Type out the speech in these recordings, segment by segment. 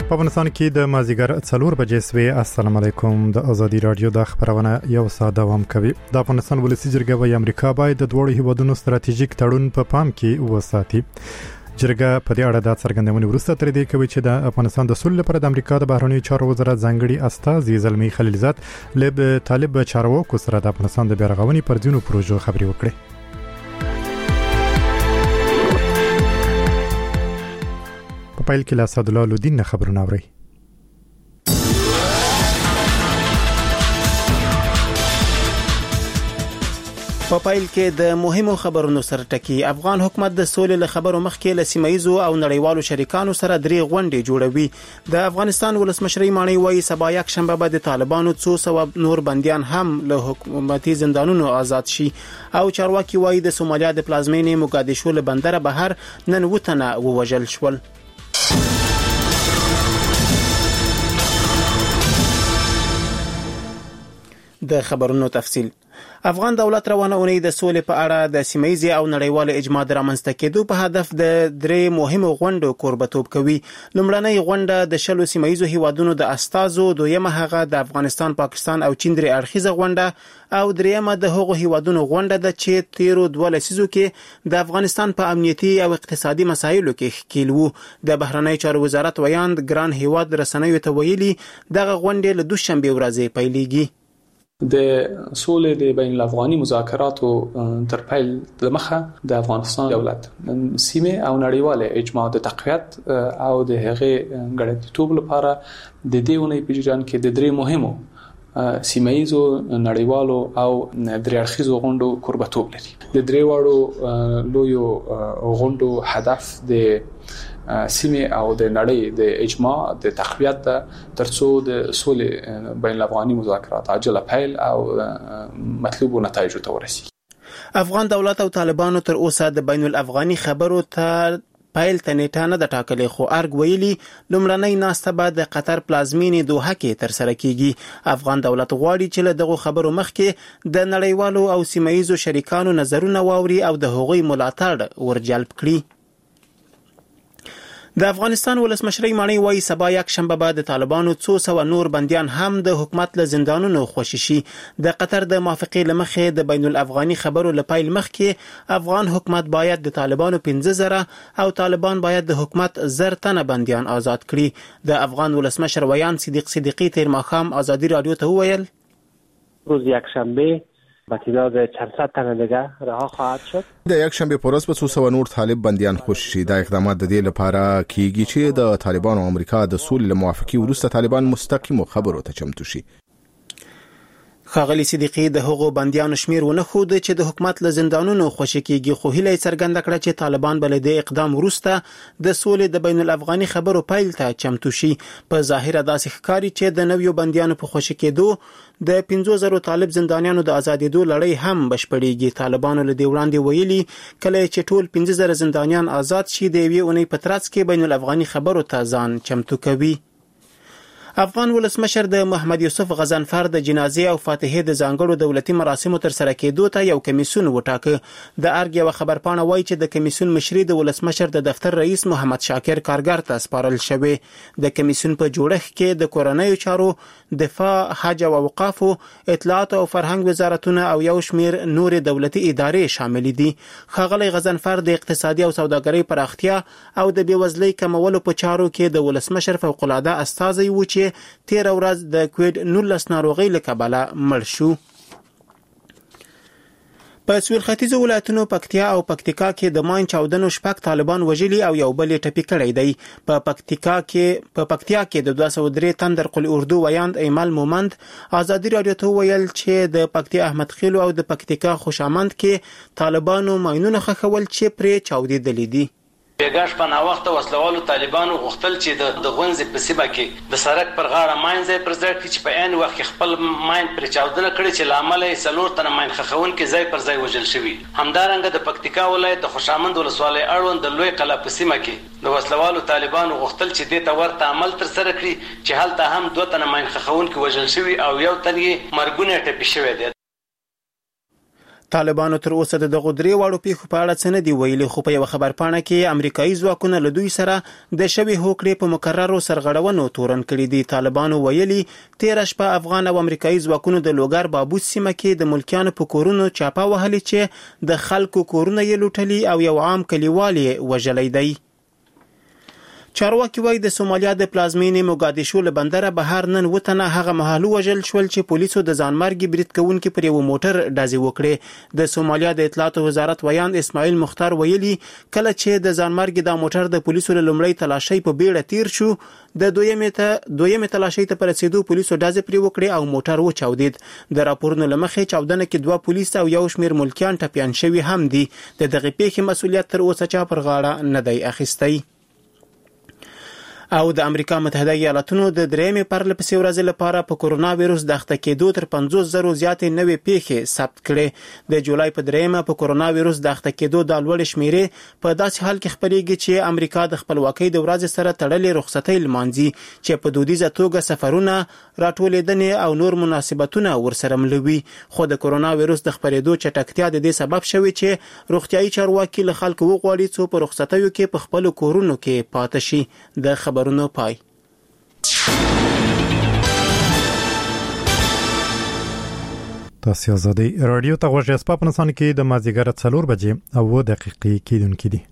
په افغانستان کې د مازیګر 4 بجې سوي. السلام علیکم. د ازادي رادیو د خبرونه یو ساعت دوام کوي. د افغانستان ولسی جرګه او امریکا باید د دوه هیوادونو ستراتیژیک تړون په پام کې وساتي. جرګه په دې اړه د څرګندونې وروسته تر دې کوي چې د افغانستان د صلح لپاره د امریکا د بهرنیو چارو وزارت ځانګړي استازي زلمی خلیلزاد له طالب چارواکو سره د افغانستان د بیارغونې پر ځینو پروژو خبري وکړي. په پیل کې له اسد الله لودین خبرونه اوري. په پایل کې د مهمو خبرونو سره ټکی. افغان حکومت د سولې له خبرو مخکې له سیمایزو او نړیوالو شریکانو سره درې غونډې جوړوي. د افغانستان ولسمشر مانی وایي سبا یک شنبه به د طالبانو 200 نور بنديان هم له حکومتي زندانونو آزاد شي او چارواکي وایي د سومالیا د پلازمینې موګادیشو له بندر بهر نن وتنه ووجل شول. د خبرونو تفصیل. افغان دولت روانه اونۍ د سولې په اړه د سیمایي او نړیوال اجماع د رامنځته کېدو په هدف د درې مهمو غونډو کوربتوب کوي. لومړنۍ غونډه د 10 سیمایي هیوادونو د استازو، دویمه هغه د افغانستان، پاکستان او چین درې اړخیزه غونډه او دریمه د هغو هیوادونو غونډه ده چې تیرو 2 لسیزو کې د افغانستان په امنیتي او اقتصادي مسایلو کې ښکیل وو. د بهرنیو چارو وزارت ویاند ګران هیواد رسنیو ته ویلي دغه غونډه له دوشنبه ورځې پیلېږي. د سولې د بین الافغاني مذاکراتو تر پیل د مخه د افغانستان دولت سیمه او نړیواله اجماع د تقویت او د هغه غړیتوب لپاره د دې ونې په جریان کې د درې مهمو سیمایي نړیوالو او درې اړخیزو غونډو کوربتوب لري. د درې واړو لویو غونډو هدف د سیمه او د نړۍ د اجماع د تقویت ترڅو د سولې بین الافغاني مذاکرات عاجله پیل او مطلوب نتایج ته ورسیږي. افغان دولت او طالبانو تر اوسه د بین الافغاني خبرو ته پایل تنیټه نه د ټاکلې، خو ارګ ویلي لومړنۍ ناسته به د قطر پلازمینې دوحه کې تر سره کیږي. افغان دولت غواړي چې له دغه خبرو مخکې د نړیوالو او سیمایي شریکانو نظرونه واوري او د هغوی ملاتړ ورجلب کړي. د افغانستان ولسمشر مانی وایي سبا یک شنبه به د طالبانو 200 نور بنديان هم د حکومت له زندانونو خوشي شي. د قطر د موافقې لمخې د بین الافغاني خبرو لپاره مخکې افغان حکومت باید د طالبانو 15000 او طالبان باید د حکومت 1000 تنه بنديان آزاد کړي. د افغان ولسمشر ویان صدیق صدیقی تیر ماښام ازادي رادیو ته وویل روز یک شنبه با تعداد 400 تن دیگه رها خواهد شد. د یک شنبه پر ورځ په 200 نور طالب بنديان خوشي شي. دا اقدامات د دې لپاره کیږي چې د طالبان او امریکا د سولې له موافقې وروسته طالبان مستقیم خبرو ته چمتو شي. خاغلی صدیقی د هغو بنديانو شمیر ونه خود چې د حکومت له زندانونو خوشي کیږي، خو هیله څرګنده کړه چې طالبان بل د اقدام وروسته د سولې د بین الافغاني خبرو پیل ته چمتو شي. په ظاهر داسې ښکاري چې د نویو بنديانو په خوشي کېدو د 15000 طالب زندانیانو د ازادېدو لړۍ هم بشپړېږي. طالبانو له دې وړاندې ویلي کله چې ټول 15000 زندانیان آزاد شي د یوې اونۍ په ترڅ کې بین الافغاني خبرو ته ځان چمتو کوي. افغان ولسمشر د محمد یوسف غضنفر د جنازې او فاتحې د ځانګړو دولتي مراسمو تر سره کېدو ته یو کمیسیون وټاکه. د ارګ یو خبرپاڼه وایي چې د کمیسیون مشري د ولسمشر د دفتر رئیس محمد شاکر کارګر ته سپارل شوی. د کمیسیون په جوړښت کې د کورنیو چارو، دفاع، حج او اوقاف، اطلاعات او فرهنګ وزارتونه او یو شمیر نور دولتي ادارې شامل دي. ښاغلی غضنفر د اقتصادي او سوداګرۍ پراختیا او د بیوزلۍ کمولو په چارو کې د ولسمشر فوق العاده استازی و چې تیر ورځ د کووید 19 ناروغي له کبله مړ شو. په سویل ختیځو ولایتونو پکتیا او پکتیکا کې د ماین چاودنو شپږ طالبان وژلي او یو بل ټپي کړی دی. په پکتیا کې د 203 تن در قل اردو ویاند ایمل مومند ازادي رادیو ته ویل چې د پکتیا احمد خیلو او د پکتیکا خوشامند کې طالبانو ماینونه خښول چې پرې چاودېدلي دي. بیګاش په ناوخته وسلوالو طالبانو غوښتل چې د غونځې په سیمه کې د سړک پر غاړه ماین ځای پر ځای کړي چې په عین وخت کې خپل ماین پر چاودنه کړي چې لامل یې 4 تنه ماین خښونکي ځای پر ځای وژل شوي. همدارنګه د پکتیکا ولایت د خوشامند ولسوالۍ اړوند د لوی قلعه په سیمه کې د وسلوالو طالبانو غوښتل چې دې ته ورته عمل تر سره کړي چې هلته هم 2 تنه ماین خښونکي وژل شوي او یو تن یې مرګونه ټپي شوی دی. طالبانو تر اوسه د دغه درې واړو پیښو په اړه څه نه دی ویلي، خو په یو خبرپاڼه کې امریکایي ځواکونه له دوی سره د شوې هوکړې په مکررو سرغړونو تورن کړي دي. طالبانو ویلي تیر شپه افغان او امریکایي ځواکونو د لوګر بابوس سیمه کې د ملکیانو په کورونو چاپه وهلي چې د خلکو کورونه یې لوټلي او یو عام کلیوال یې وژلی دی. چارواکي وایي د سومالیا د پلازمینې موګادیشو له بندره بهر نن وتنه هغه مهال وژل شول چې پولیسو د ځانمرګي برید کوونکي پر یو موټر ډزې وکړې. د سومالیا د اطلاعات وزارت ویان اسماعیل مختار ویلي کله چې د ځانمرګي دا موټر د پولیسو له لومړۍ تلاشۍ په بیړه تیر شو، د دویمې تلاشۍ ته پر رسیدو پولیسو ډزې پرې وکړې او موټر وچاودید. د راپورونو له مخې چاودنه کې 2 پولیس او یو شمیر ملکیان ټپیان شوي هم دي. د دغه پیښې مسؤلیت تر اوسه چا پر غاړه نه دی اخیستی. او د امریکا متحده ایالاتونو د درېمې پرلپسې ورځې لپاره په کورونا وایروس د اخته کېدو تر 50,000 زیاتې نوې پیښې ثبت کړې. د جولای په درېمه په کورونا وایروس د اخته کېدو د لوړې شمیرې په داسې حال کې خپرېږي چې امریکا د خپلواکۍ د ورځې سره تړلې رخصتۍ لمانځي چې په دودیزه توګه سفرونه، راټولېدنې او نور مناسبتونه ورسره ملوي. خو د کورونا وایروس د خپرېدو چټکتیا د دې سبب شوی چې روغتیايي چارواکي له خلکو وغواړي څو په رخصتیو کې په خپل کورونو کې پاتې شي. د خبرونو پای. تاسو آزادي رادیو ته غوږ یاست. په افغانستان کې د مازیګر 4 بجې او 2 دقیقې کېدونکې دي.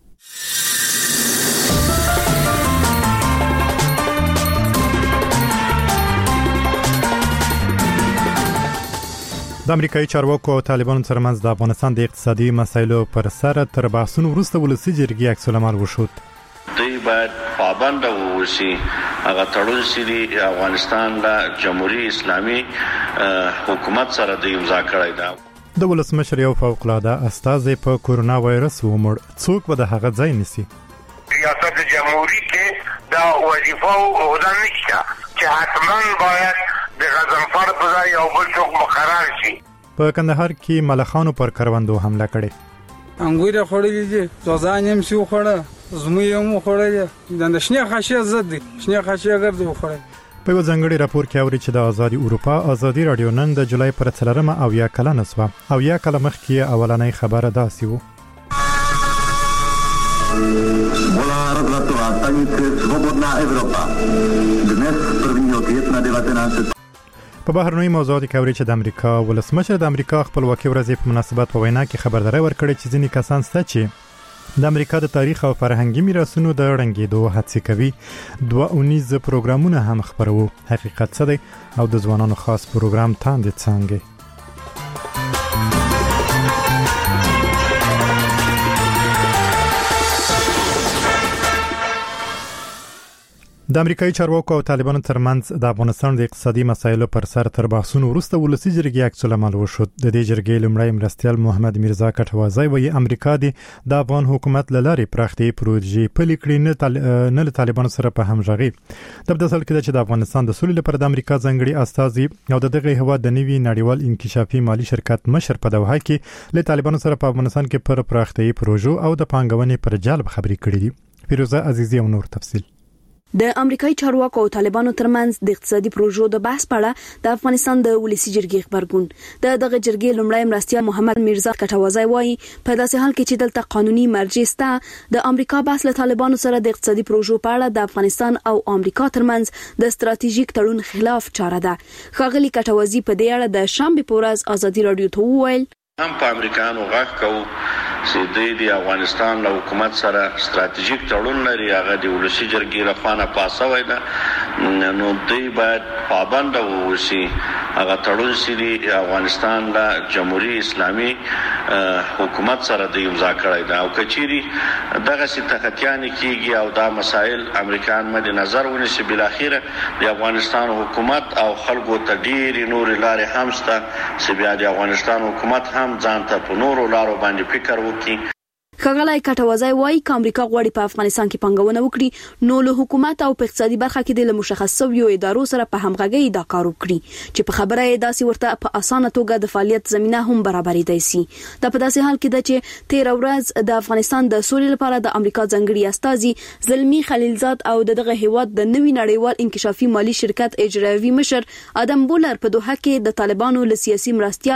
د امریکایي چارواکو او طالبانو ترمنځ د افغانستان د اقتصادي مسایلو پر سر تر بحثونو وروسته ولسي جرګې عکس العمل وشود. دوی باید پابند ووسی هغه تړون چې افغانستان له جمهوریت اسلامي حکومت سره د امضا کړی دا. د ولسمشر یو فوق العاده استازی په کورونا وایرس ومړ. څوک به د هغه ځای نیسي؟ ریاست جمهوری کې دا وظیفه او عہده نشته چې حتما باید د غضنفر په ځای یو بل څوک مقرر شي. په کندهار کې ملخانو پر کروندو حمله کړې. انګور خوړلې دي، ځوځان هم شو خوړه، زموږ هم خوړلې، د نشنه خاصه زد دي، نشنه خاصه ګرځو خوړل. په یو ځنګړي راپور کې اوري چې د آزادي اروپا آزادي رادیو نن د جولای پر 4 او یا کله نسوه او یا کله مخکې اولنۍ خبره داسې وو. په بهرنوي موضوعات کې اوري چې د امریکا ولسمشر د امریکا خپلواکۍ ورځې په مناسبت په وینا کې خبرداري ورکړې چې ځینې کسان سته چې د امریکا د تاریخ او فرهنګي میراثونو د رنګېدو هڅه کوي. 2 پروګرامونه هم خبرو. حقیقت څه دی او د ځوانانو خاص پروګرام تاندې څنګه؟ د امریکایي چارواکو او طالبانو ترمنځ د افغانستان د اقتصادي مسایلو پر سر تر بحثونو وروسته ولسي جرګې عکس العمل وشود. د دې جرګې لومړی مرستیال محمد میرزا کټوازی وایي امریکا د افغان حکومت له لارې پراختي پروژې پلي کړې، نه له طالبانو سره په همغږي. د بدل کې چې د افغانستان د سولې لپاره د امریکا ځانګړي استازي او د دغه هیواد د نوي نړیوال انکشافي مالی شرکت مشر په دوحه کې له طالبانو سره په افغانستان کې پر پراختي پروژو او د پانګونې پر جالب خبرې کړې دي. فیروزه عزیزی او نور تفصیل. د امریکایي چارواکو او طالبانو ترمنځ د اقتصادي پروژو د بحث په اړه د افغانستان د ولسی جرګې خبرګون دغه جرګې لومړی مرستیال محمد میرزا کټوازی وایي په داسې حال کې چې دلته قانوني مرجع سته د امریکا بحث له طالبانو سره د اقتصادي پروژو په اړه د افغانستان او امریکا ترمنځ د ستراتیژیک تړون خلاف چاره ده. ښاغلي کټوازی په دې اړه د شنبه په ورځ آزادي رادیو ته وویل هم په امریکانو غږ کوو چې د افغانستان له حکومت سره ستراتیژیک تړون لري، هغه د ولسی جرګې لخوا نه پاسوي ده، نو دوی باید پابند ووسی هغه تړون چې د افغانستان له جمهوریت اسلامي حکومت سره د امضا کړی ده او کچيري دغه ستختيان کیږي او دا مسائل امریکایان مد نظر ونیسي، بل اخیره د افغانستان حکومت او خلکو ته ډېری نور لارې هم شته چې بیا د افغانستان حکومت هم ځان ته په نورو لارو باندې فکر وکړي. ښاغلی کټوازی وایي چې امریکا غواړي په افغانستان کې پانګونه وکړي نو له حکومت او په اقتصادي برخه کې د مشخصو یو ادارو سره په همغږۍ دا کار وکړي چې په خبره یې داسې ورته په اسانه توګه د فعالیت زمينه هم برابرېدای شي. دا په داسې حال کې ده چې 13 ورځ د افغانستان د سولې لپاره د امریکا ځانګړي استازي زلمی خلیلزاد او دغه هیواد د نوي نړیوال انکشافي مالی شرکت اجرایوي مشر ادم بولر په دوحه کې د طالبانو له سیاسي مرستيال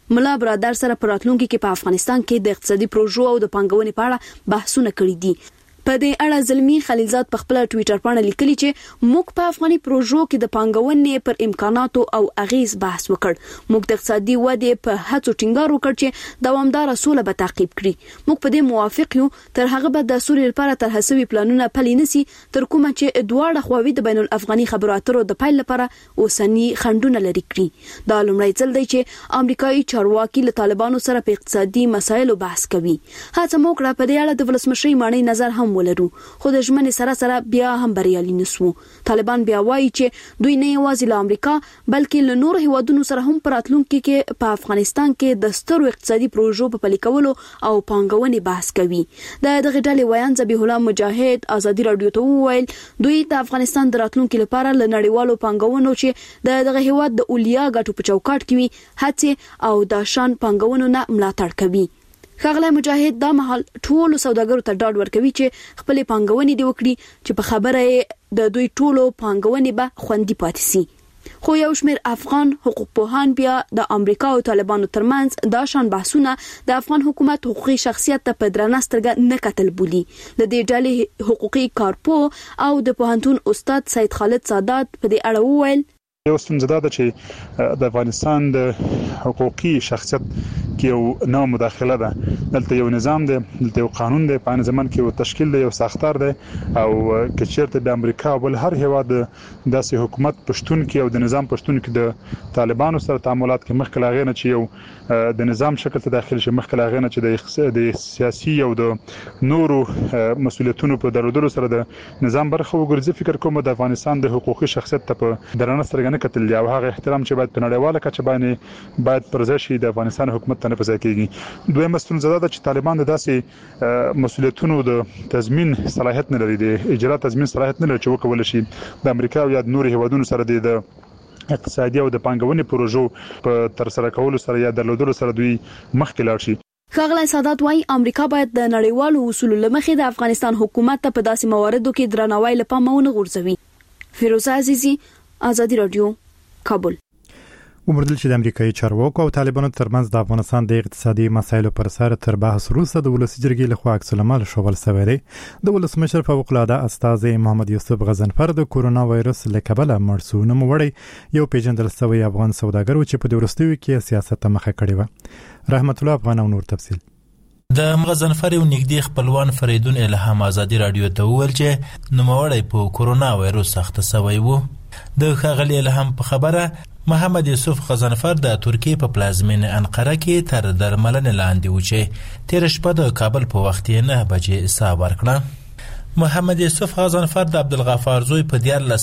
ملا برادر سره په راتلونکي کې په افغانستان کې د اقتصادي پروژو او د پانګونې په اړه بحثونه کړي دي. په دې اړه زلمی خلیلزاد په خپل ټوئیټر باندې لیکلي چې موږ په افغاني پروژو کې د پانګونې پر امکاناتو او اغیز بحث وکړ. موږ د اقتصادي ودې په هڅو ټینګار وکړ چې دوامدار سوله به تعقیب کړي. موږ په دې موافق یو تر هغه به د سولې لپاره تر هڅوي پلانونه پلي نسی تر کومه چې دواړه خواوې د بین الافغاني خبرو اترو د پیل لپاره اوسنی خندونه لري کړي. دا لومړی ځل دی چې امریکایي چارواکي له طالبانو سره په اقتصادي مسایلو بحث کوي. هڅه موږ را په دې اړه د ولسمشر مانی نظر هم ولرو، خو د ژمنې سره بیا هم بریالي نسو. طالبان بیا وایي چې دوی نه یوازې له امریکا بلکې له نور هیوادونو سره هم په راتلونکي کې په افغانستان کې د سترو اقتصادي پروژو په پلي کولو او پانګونې بحث کوي. دغه ډلې ویان ذبیح الله مجاهد ازادي رادیو ته وویل دوی د افغانستان د راتلونکي لپاره له نړیوالو پانګونو چې دغه هیواد د اولیا ګټو په چوکاټ کې وي هڅه او د شان پانګونو نه ملاتړ کوي. ښاغلی مجاهد دا مهال ټولو سوداګرو ته ډاډ ورکوي چې خپل پانګونې دی وکړي چې په خبره د دوی ټولو پانګونې به خوندي پاتې سي. خو یو شمېر افغان حقوق پوهان بیا د امریکا او طالبانو ترمنځ دا شان بحثونه د افغان حکومت حقوقي شخصیت ته په درنه سترګه نه کتل بولي. د دې ډلې حقوقي کارپو او د پوهنتون استاد سید خالد سادات په دې اړه وویل یو ستونزه ده چې د افغانستان د حقوقي شخصیت کې یو نوع مداخله ده. دلته یو نظام دی، دلته یو قانون دی، په نظام کې یو تشکیل دی، یو ساختار دی او کچېرته د امریکا بل هر هیواد داسې حکومت پښتون کې او د نظام پښتون کې د طالبانو سره تعاملات کې مخکې لاغې نه چې یو د نظام شکل ته داخل شي، مخکې لاغې نه چې د سیاسي او د نورو مسولیتونو په درلودلو سره د نظام برخه وګرځي. فکر کوم د افغانستان د حقوقي شخصیت ته په درنه سترګه نه کتل او هغه احترام چې باید په نړیواله کچه باید پرځای شي د افغانستان حکومت ته نه پځای کیږي. دویمه ستونزه ده چې طالبان د داسې مسولیتونو د تضمین صلاحیت نه لري، د اجرا تضمین صلاحیت نه لري چې وکول شي د امریکا او یا د نورو هیوادونو سره د اقتصادي او د پانګونې پروژو په تر سره کولو سره یا درلودلو سره دوی مخکې لاړ شي. ښاغلی سادات وايي امریکا باید د نړیوالو اصولو له مخې د افغانستان حکومت ته په داسې مواردو کې درناوی له پامه ونه غورځوي. فیروزه عزیزی، ازادي رادیو، کابل. ومردل چې د امریکایي چارواکو او طالبانو ترمنځ د افغانستان د اقتصادي مسایلو پر سر تر بحث وروسته د ولسی جرګې لخوا عکس العمل شوبل شوی دی. د ولسمشر فوق العاده استاذ محمد یوسف غضنفر د کورونا وایرس له کبله مرسونه موړی یو پیژندل شوی افغان سوداګر چې په دورستوي کې سیاست ته مخه کړی و. رحمت الله افغان او نور تفصیل. د غضنفر یو نږدې خپلوان فریدون الهام ازادي رادیو ته وویل چې نوموړی په کورونا وایرس اخته شوی و. د ښاغلي الهام په خبره محمد یوسف غضنفر د ترکیې په پلازمینه انقره کې تر درملنې لاندې و چې تیر شپه د کابل په وخت 9 بجې ساه ورکړه. محمد یوسف غضنفر د عبدالغفار زوی په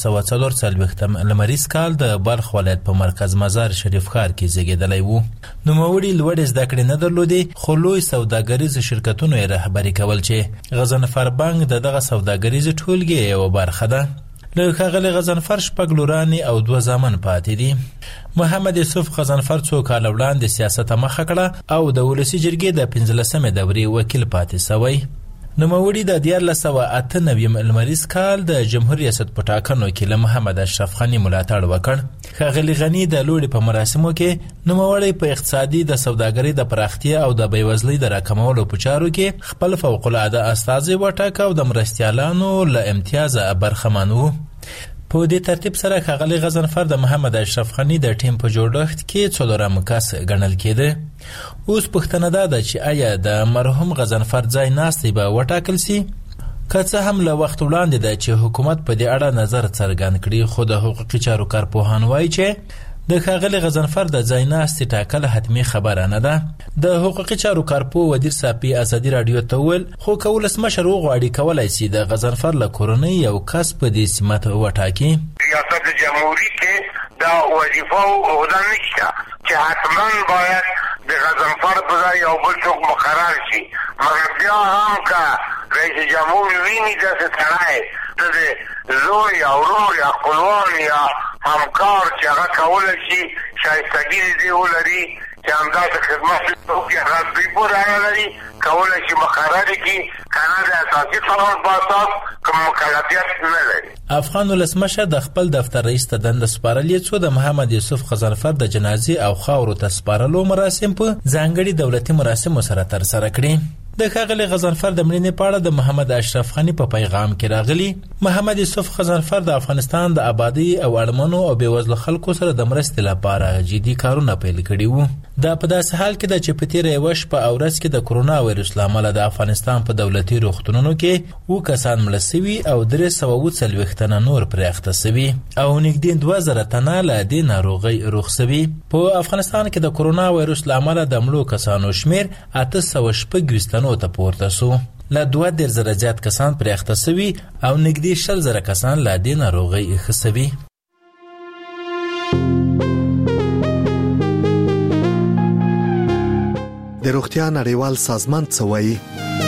1440 لمریز کال د بلخ ولایت په مرکز مزار شریف ښار کې زیږیدلی و. نوموړي لوړې زده کړې نه درلودې خو لوی سوداګریز شرکتونو یې رهبري کول چې غضنفر بانک دغه سوداګریز ټولګې یو برخه ده. له ښاغلي غضنفر 6 لورانې او 2 زامن پاتې دي. محمد یوسف غضنفر څو کاله وړاندې سیاست مخه کړه او د ولسی جرګې د 15مې دورې وکیل پاتې شوی. نوموړي د 1998 لمریز کال د جمهور ریاست په ټاکنو کې له محمد اشرف غنی ملاتړ وکړ. ښاغلي غنی د لوړې په مراسمو کې نوموړي په اقتصادي د سوداګرۍ د پراختیا او د بیوزلۍ د راکمولو په چارو کې خپل فوق العاده استازي وټاکه او د مرستیالانو له امتیاز برخمن و. په دې ترتیب سره ښاغلي غضنفر د محمد اشرف غنی د ټیم په جوړښت کې څلورم کس ګڼل کېده. اوس پوښتنه ده چې آیا د مرحوم غضنفر ځای ناستې به وټاکل سي؟ که څه هم له وخت وړاندې ده چې حکومت په دې اړه نظر څرګند کړي، خو د حقوقي چارو کارپوهان وایي چې د ښاغلي غضنفر د ځای ناستې ټاکل حتمي خبره نه ده. د حقوقي چارو کارپوه ودیر صافي ازادي رادیو ته وویل خو که ولسمشر وغواړي کولی سي د غضنفر له کورنۍ یو کس په دې سمت وټاکي. ریاست جمهوری کې دا وظیفه او عهده نشته چې حتما باید د غضنفر په ځای یو بل څوک مقرر شي، مګر بیا هم که رئیس جمهور ویني داسې سړی د زوی یا ورور یا خپلوان یا همکار چې هغه کولی شي شایستګي دې ولري چې همداسې خدمت وکړي، هغه دوی پورې اړه لري، کولی شي مقرر کړي، که نه د اساسي قانون په اساس کوم مکلفیت اهمیت نه لري. افغان ولسمشر د خپل دفتر رئیس ته دنده سپارلې څو د محمد یوسف غضنفر د جنازې او خاورو ته سپارلو مراسم په ځانګړي دولتي مراسمو سره ترسره کړي. د ښاغلي غضنفر د مړینې په اړه د محمد اشرف غني په پیغام کې راغلی محمد یوسف غضنفر د افغانستان د آبادی او اړمنو او بیوزلو خلکو سره د مرستې لپاره جدي کارونه پیل کړي وو. دا په داسې حال کې د چې په تیره یوه شپه او ورځ کې د کرونا وایرس له امله د افغانستان په دولتي روغتونونو کې 7 کسان مړه سوي او 340 تنه نور پرې اخته سوي او نږدې 2000 تنه له دې ناروغۍ روغ سوي. په افغانستان کې د کرونا وایرس له امله د مړو کسانو شمیر 816 تنو ته پورته سو. له 2000 زیات کسان پرې اخته سوي او نږدې 10000 کسان له دې ناروغۍ ښه سوي. د روغتیا نړیوال سازمان څه وایي؟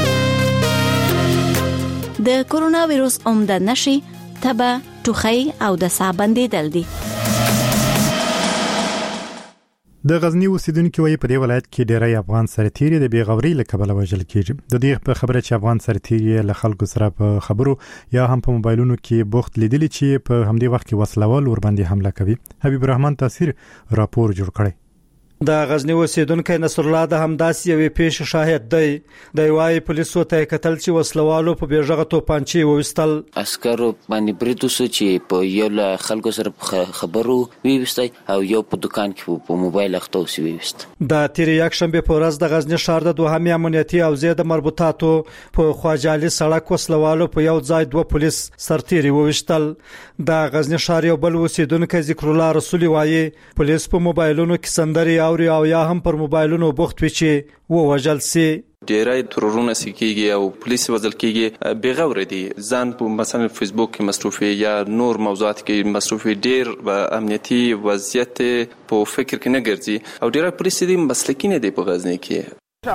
د کرونا وایرس عمده نشي تبه، ټوخی او د ساه بندیدل دي. د غزنی اوسیدونکو وایي په دې ولایت کې ډېری افغان سرتیري د بیغوري له کبله وژل کیږي. د دې په خبره چې افغان سرتیري له خلکو سره په خبرو یا هم په موبایلونو کې بوخت لیدلی چې په همدې وخت کې وسلوال ور باندې حمله کوي. حبیب الرحمن تاثیر راپور جوړ کړی. د غزنی اوسیدونکو نصر الله د همداسې یوې پیښې شاهد دی. د وايي پولیسو ته کتل چې وسلوالو په بیرغه توپانچې ووستل. عسکرو باندې بریتوسو چې په یو له خلکو سره خبرو ویوستای او یو په دکان کې په موبایل اخته اوسې ویوست. د تیر یک شنبه په ورځ د غزنی ښار د دوهمې امنیتي او زیاده مربوطاتو په خواجالي سړک وسلوالو په یو ځای 2 پولیس سرتیري ووستل. د غزنی ښار یو بل اوسیدونکو ذکر الله رسولي وايي پولیس په موبایلونو کې سندري او یا هم پر موبایلونو بوخت وي چې ووژل سي. ډیری ترورونه سکیږي او پولیس وژل کیږي بغور دي. ځان په مثلا فیسبوک کې مصروفي یا نور موضوعات کې مصروفي ډیر امنیتي وضعیت په فکر کې نه ګرځي او ډیری پولیس دي مسلکي نه دي په غزنی کې.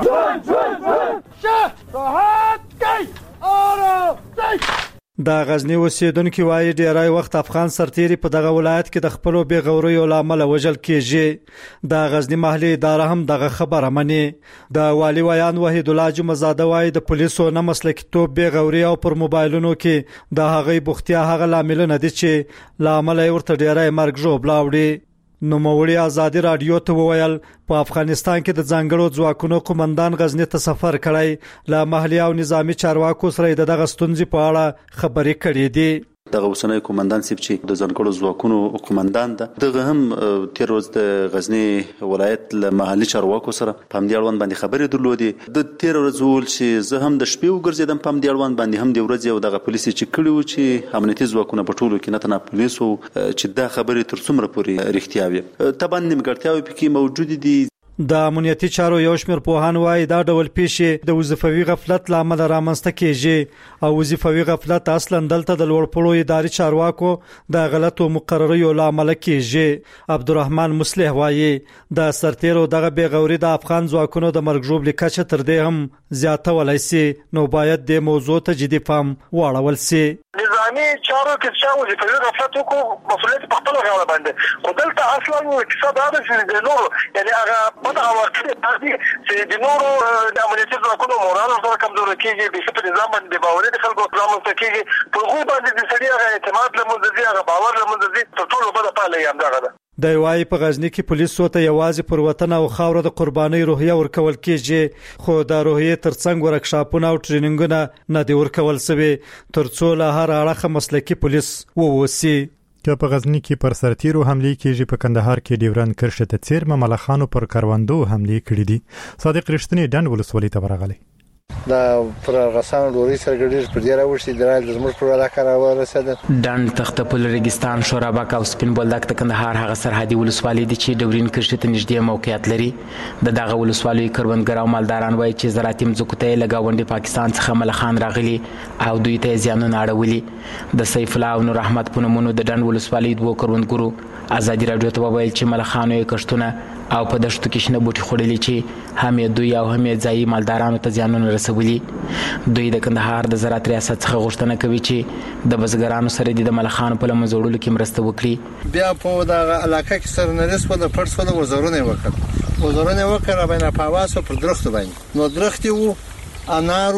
د غزنی اوسیدونکو وايي ډیری وخت افغان سرتیري په دغه ولایت کې د خپل بیغوري لامل وژل کیږي. د غزنی محلي اداره هم دغه خبره مني. د والی ویان وحید الله جمعزاده وايي د پولیسو نه مسلکیتوب بیغوري او پر موبایلونو کې د هغه بوختیا هغه لاملونه دي چې لامل ورته ډیری مرګ ژوب لاوړي. نوموړي ازادي رادیو ته وویل په افغانستان کې د ځانګړو ځواکونو قومندان غزنی ته سفر کړی له محلي او نظامی چارواکو سره د دغه ستونزې په اړه خبرې کړې دي. دغه اوسنۍ قومندان سیب چې د ځانګړو ځواکونو قومندان ده دغه هم تیر ورځ د غزنی ولایت له محلي چارواکو سره په همدې اړوند باندې خبرې درلودې. د تیر ورځ ول چې زه هم د شپې وګرځیدم په همدې اړوند باندې هم د ورځ یو دغه پولیس چې کړیو چې امنیتي ځواکونه په ټولو کې نه تنه پولیسو چې دا خبرې تر څومره پورې رښتیا وي. طبعا نیمګړتیاوې پکې موجود دي. د امنیتي چارو یو شمېر پوهان وايي دا ډول پیښې د وظیفوي غفلت لامل رامنځته کیږي او وظیفوي غفلت اصلا دلته د لوړپوړو اداري چارواکو د غلطو مقرریو لامل کیږي. عبدالرحمن مصلح وايي د سرتیرو دغه بیغوري د افغان ځواکونو د مرګ ژوبلې کچه تر دې هم زیاته ولای سي نو باید د موضوع ته جدي پام واړول سي. نظامی چارو کې چې وظیفوي غفلت وکړو مسؤلیت په خپل غاړه باندې خو دلته اصلا اقتصاد هغه چې د نورو یعنی هغه په دغه وخت کې چې د نورو د امنیتي ځواکونو مورال سره کمزوري کېږي د په نظام باندې باوري د خلکو رامنځته کېږي په هغو باندې د سړي هغه اعتماد له منځه ځي هغه باور له منځه ځي تر ټولو بده پایله یې همدغه ده. د وايي په غزنی کې پولیسو ته یوازې پر وطن او خاور د قرباني روحیه ورکول کېږي خو د روحیه ترڅنګ ورکشاپونه او ټریننګونه نه دی ورکول شوی ترڅو له هر اړخه مسلکي پولیس ووسی. که په غزنی کې پر سرتیرو حمله کېږي په کندهار کې ډیورن کرښه ته څیر ملخانو پر کروندو حمله کړې دي. صادق رښتینی ډنډ ولسوالۍ ته ورغلی. دا پر غسان ډوري سرګړي پر ډیره وشي درال زموږ پر علاقه راورسېد. ډنډ تختپل ریګستان شورابک او سپین بولدک د کندهار هغه سرحدي ولسوالۍ دي چې ډورین کرښې ته نږدې موقعیت لري. د دغه ولسوالۍ کروندګر او مالداران وایي چې زراعتي مځکو ته یې له ګاونډي پاکستان څخه ملخان راغلي او دوی ته زیانونه اړولي. د سیف الله او نور احمد په نومونو د ډنډ ولسوالۍ دوه کروندګرو ازادي رادیو ته وویل چې ملخانو یې کښتونه او په دشتو کې شنه بوټي خوړلي چې هم یې دوی او هم یې ځایي مالدارانو ته زیانونه رسولي. دوی د کندهار د زراعت ریاست څخه غوښتنه کوي چې د بزګرانو سره د ملخانو په لمنځه وړلو کې مرسته وکړي. بیا په دغه علاقه کې سرنریس په د پړس په وزرونه وکړ را باندې په واسو پر درختو باندې نو درختي وو انارو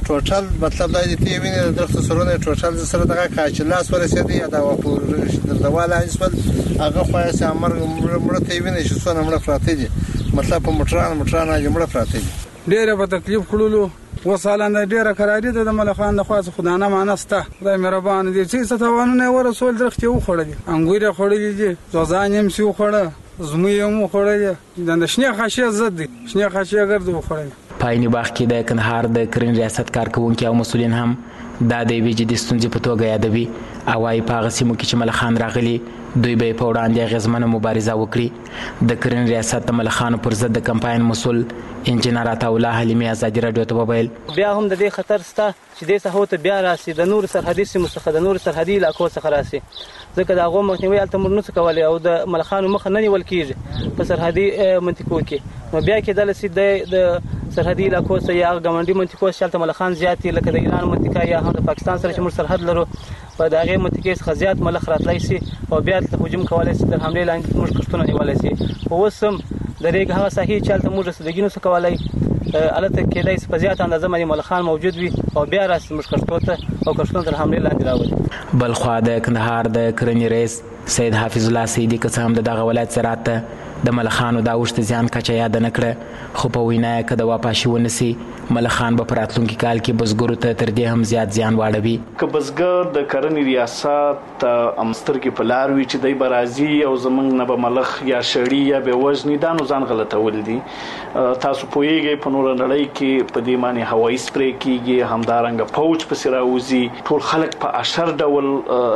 ټوټل مطلب دا دی چې ویني د درخت سرونه ټوټل سره دغه کاچلاس ورسېدي دا په دروازه انسول هغه خو یې امر مړ ته ویني چې څونه مړ پراته دي مطلب په مټران جمله پراته دي ډېر په تکلیف کړلو وسالانه ډېر قراری د ملخان د خاص خدانه مانسته خدای مهربان دي چې ستوانونه ورسول درخت یو خړل انګوره خړل دي ځوځان هم سیو خړه زموږ هم خړل د نشنه خاشه زد دي شنه خاشه ګرځو خړل پایني باغ کې د کندهار د کرن ریاست کارکونکو او مسولین هم د دې ویجدي ستونزې په توګه یادوي او وايي په غسیمو کې چې ملخان راغلي دوی به په وړاندې غزمنه مبارزه وکړي د کرن ریاست د ملخانو پر ضد د کمپاین مسول انجنیر عطا الله حلیمي ازادي رادیو ته وویل بیا هم د دې خطر سته چې د سهو ته بیا راسي د نور سرحدي سیمو څخه د نور سرحدي علاقو څخه راسي ځکه دا غو مخنیوي الته مرنه کولای او د ملخانو مخ نه نیول کیږي په سرحدي منطقو کې نو بیا کې د لسی د سرحدي علاقو څخه یا ګاونډي منطقو څخه ملخان زیات لکه د ایران منطقه یا هم د پاکستان سره چې مر سرحد لرو په دغه منطقې څخه زیات ملخ راتلای شي او بیا د هجوم کولای شي د حمله لاندې موږ کښتونه نیولای شي او وسم د ریګ هغه صحیح چلته موږ رسیدګینو څخه کولای الته کېدای شي په زیات اندازه باندې ملخان موجود وي او بیا راځي موږ کښتونه او کښتونه د حمله لاندې راوړي بل خو د کندهار د کرنی رئیس سید حافظ الله سیدی قسم دغه ولایت زراعت د ملخانو دا وشت زیان کچا یاد نه کړ خو په وینا کې د واپاشي ونسی ملخان به پراتلونکي کال کې بزګرو ته تر دې هم زیات زیان واړوي که بزګر د کرنی ریاست امستر کې په لار وی چې د برازي او زمنګ نه به ملخ یا شړی یا به وزنی دا نو ځان غلطول دي تاسو پوېږئ په نور نړۍ کې په دې معنی هوایي سپری کیږي همدارنګ فوج په سر راوځي ټول خلک په اشر ډول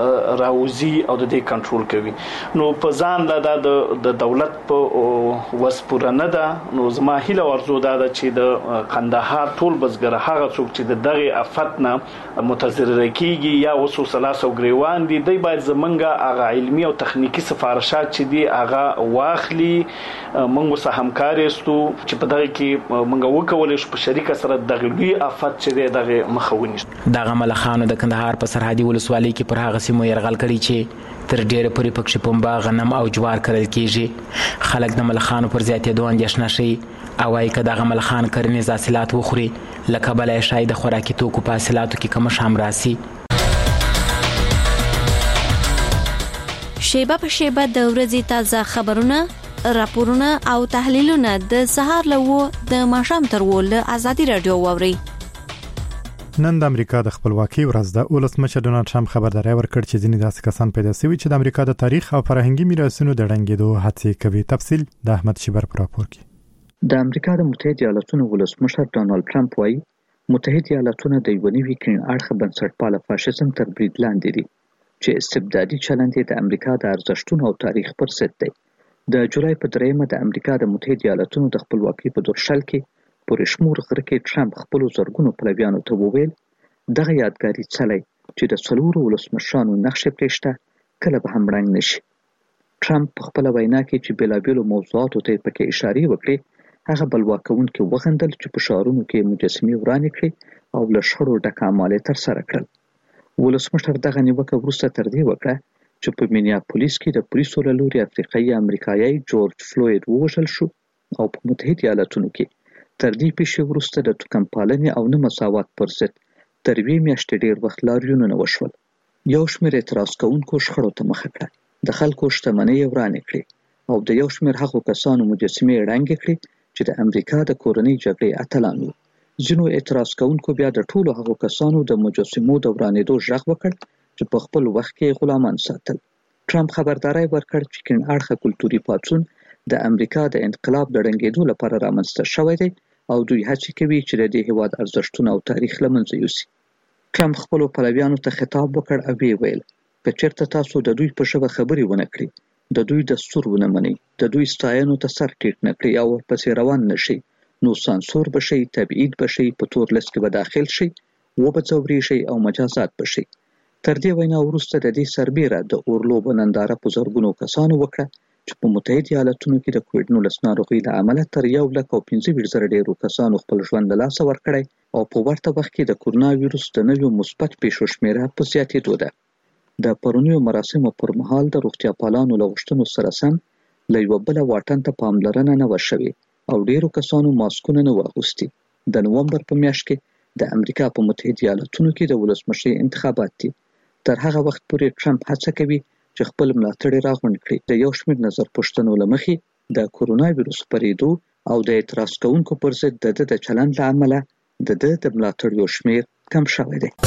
راوځي او د دې کنټرول کوي نو په ځان لا د دولت په وسپور نه ده نو زما هیله ورزو ده چې د قندهار ټول بزګر هغه څوک چې د دغه افت نه متضرر کیږي یا وسو سلاسو غریوان دي د باید زمنګ هغه علمي او تخنیکی سفارشات چې دي هغه واخلي موږ سره همکاري استو چې په دغه کې موږ وکولې شو په شریکه سره دغه لوی افت چې دغه مخاوني دغه ملخانو د کندهار په سرحدي ولسوالۍ کې پر هغه سیمو يرغل کړی چې تر ډیره پورې پکښې پنبه غنم او جوار کرل کیږي خلک د ملخانو پر زیاتېدو اندېښنه شي او وايي که دغه ملخان کرنیز حاصلات وخوري له کبله یې ښایي د خوراکي توکو په حاصلاتو کې کمښت هم راسي شیبه په شیبه د ورځې تازه خبرونه راپورونه او تحلیلونه د سهار له د ماښام تر له ازادي رادیو واوري نن د امریکا د خپلواکۍ ورځ ده ولسمشر ډونالد ټرمپ خبرداري ورکړ چې ځینې داسې کسان پیدا شوي چې د امریکا د تاریخ او فرهنګي میراثونو د ړنګېدو هڅې کوي تفصیل د احمد شیبر پر راپور کې د امریکا د متحده ایالاتونو ولسمشر ډونالد ټرمپ وايي متحده ایالاتونه د یو نوي کړن اړخ بنسټپاله فاشیزم تر برید لاندې دي چې استبدادي چلند د امریکا د ارزښتونو او تاریخ پر ضد دی د جولای په 3 د امریکا د متحده ایالاتونو د خپلواکۍ په دورشل کې پورې شمور غره کې ټرمپ خپل زرګونو پلویانو ته وویل دغه یادګاري څلی چې د څلورو ولسمشرانو نقشې پرېشته کله به هم ړنګ نشي ټرمپ په خپله وینا کې چې بېلابېلو موضوعاتو ته یې پکې اشارې وکړې هغه بلوا کوونکي وغندل چې په ښارونو کې مجسمې ورانې کړې او له شخړو ډک اعمال یې ترسره کړل ولسمشر دغه نیوکه وروسته تر دې وکړه چې په مینیاپولیس کې د پولیسو له لوري افریقایي امریکایي جورج فلوید ووژل شو او په متحده ایالاتونو کې تر دې پیښې وروسته د توکمپالنې او نه مساوات پر ضد تر 2 میاشتې ډېر وخت لاریونونه وشول یو شمېر اعتراض کوونکو شخړو ته مخه کړه د خلکو شتمنۍ یې ورانې کړې او د یو شمېر هغو کسانو مجسمې یې ړنګې کړې چې د امریکا د کورنۍ جګړې اتلان وو ځینو اعتراض کوونکو بیا د ټولو هغو کسانو د مجسمو د ورانېدو غږ وکړ چې په خپل وخت کې غلامان ساتل ټرمپ خبرداری ورکړ چې کڼ اړخه کلتوري پاڅون د امریکا د انقلاب د ړنګېدو لپاره رامنځته شوی دی او دوی هڅې کوي چې د دې هېواد ارزښتونه او تاریخ له منځه یوسي ټرمپ خپلو پلویانو ته خطاب وکړ او ویې ویل که چېرته تاسو د دوی په ژبه خبرې ونه کړئ د دوی دستور ونه منئ د دوی ستاینو ته سر ټیټ نه کړئ او ورپسې روان نه شئ نو سانسور به شئ تبعید به شئ په تور لیست کې به داخل شئ وبځورېږئ او مجازات به شئ تر دې وینا وروسته د دې سربیره د اورلوبو ننداره په زرګونو کسانو وکړه چې په متحده ایالاتونو کې د کووډ-19 ناروغۍ له امله تر 1,25,000 ډېرو کسانو خپل ژوند له لاسه ورکړی او په ورته وخت کې د کورونا ویروس د نویو مثبت پیښو شمېره په زیاتېدو ده د پرونیو مراسمو پر مهال د روغتیا پالانو له غوښتنو سره سم له یوه بله واټن ته پاملرنه نه وه شوې او ډېرو کسانو ماسکونه نه وه اغوستي د نومبر په میاشت کې د امریکا په متحده ایالاتونو کې د ولسمشر انتخابات دي. تر هغه وخت پورې ټرمپ هڅه کوي چې خپل ملاتړي راغونډ کړي. د یو شمېر نظر پوښتنو له مخې د کورونا وایروس خپرېدو او د اعتراض کوونکو پر ضد د چلند له امله د ملاتړیو شمېر کم شوی دی.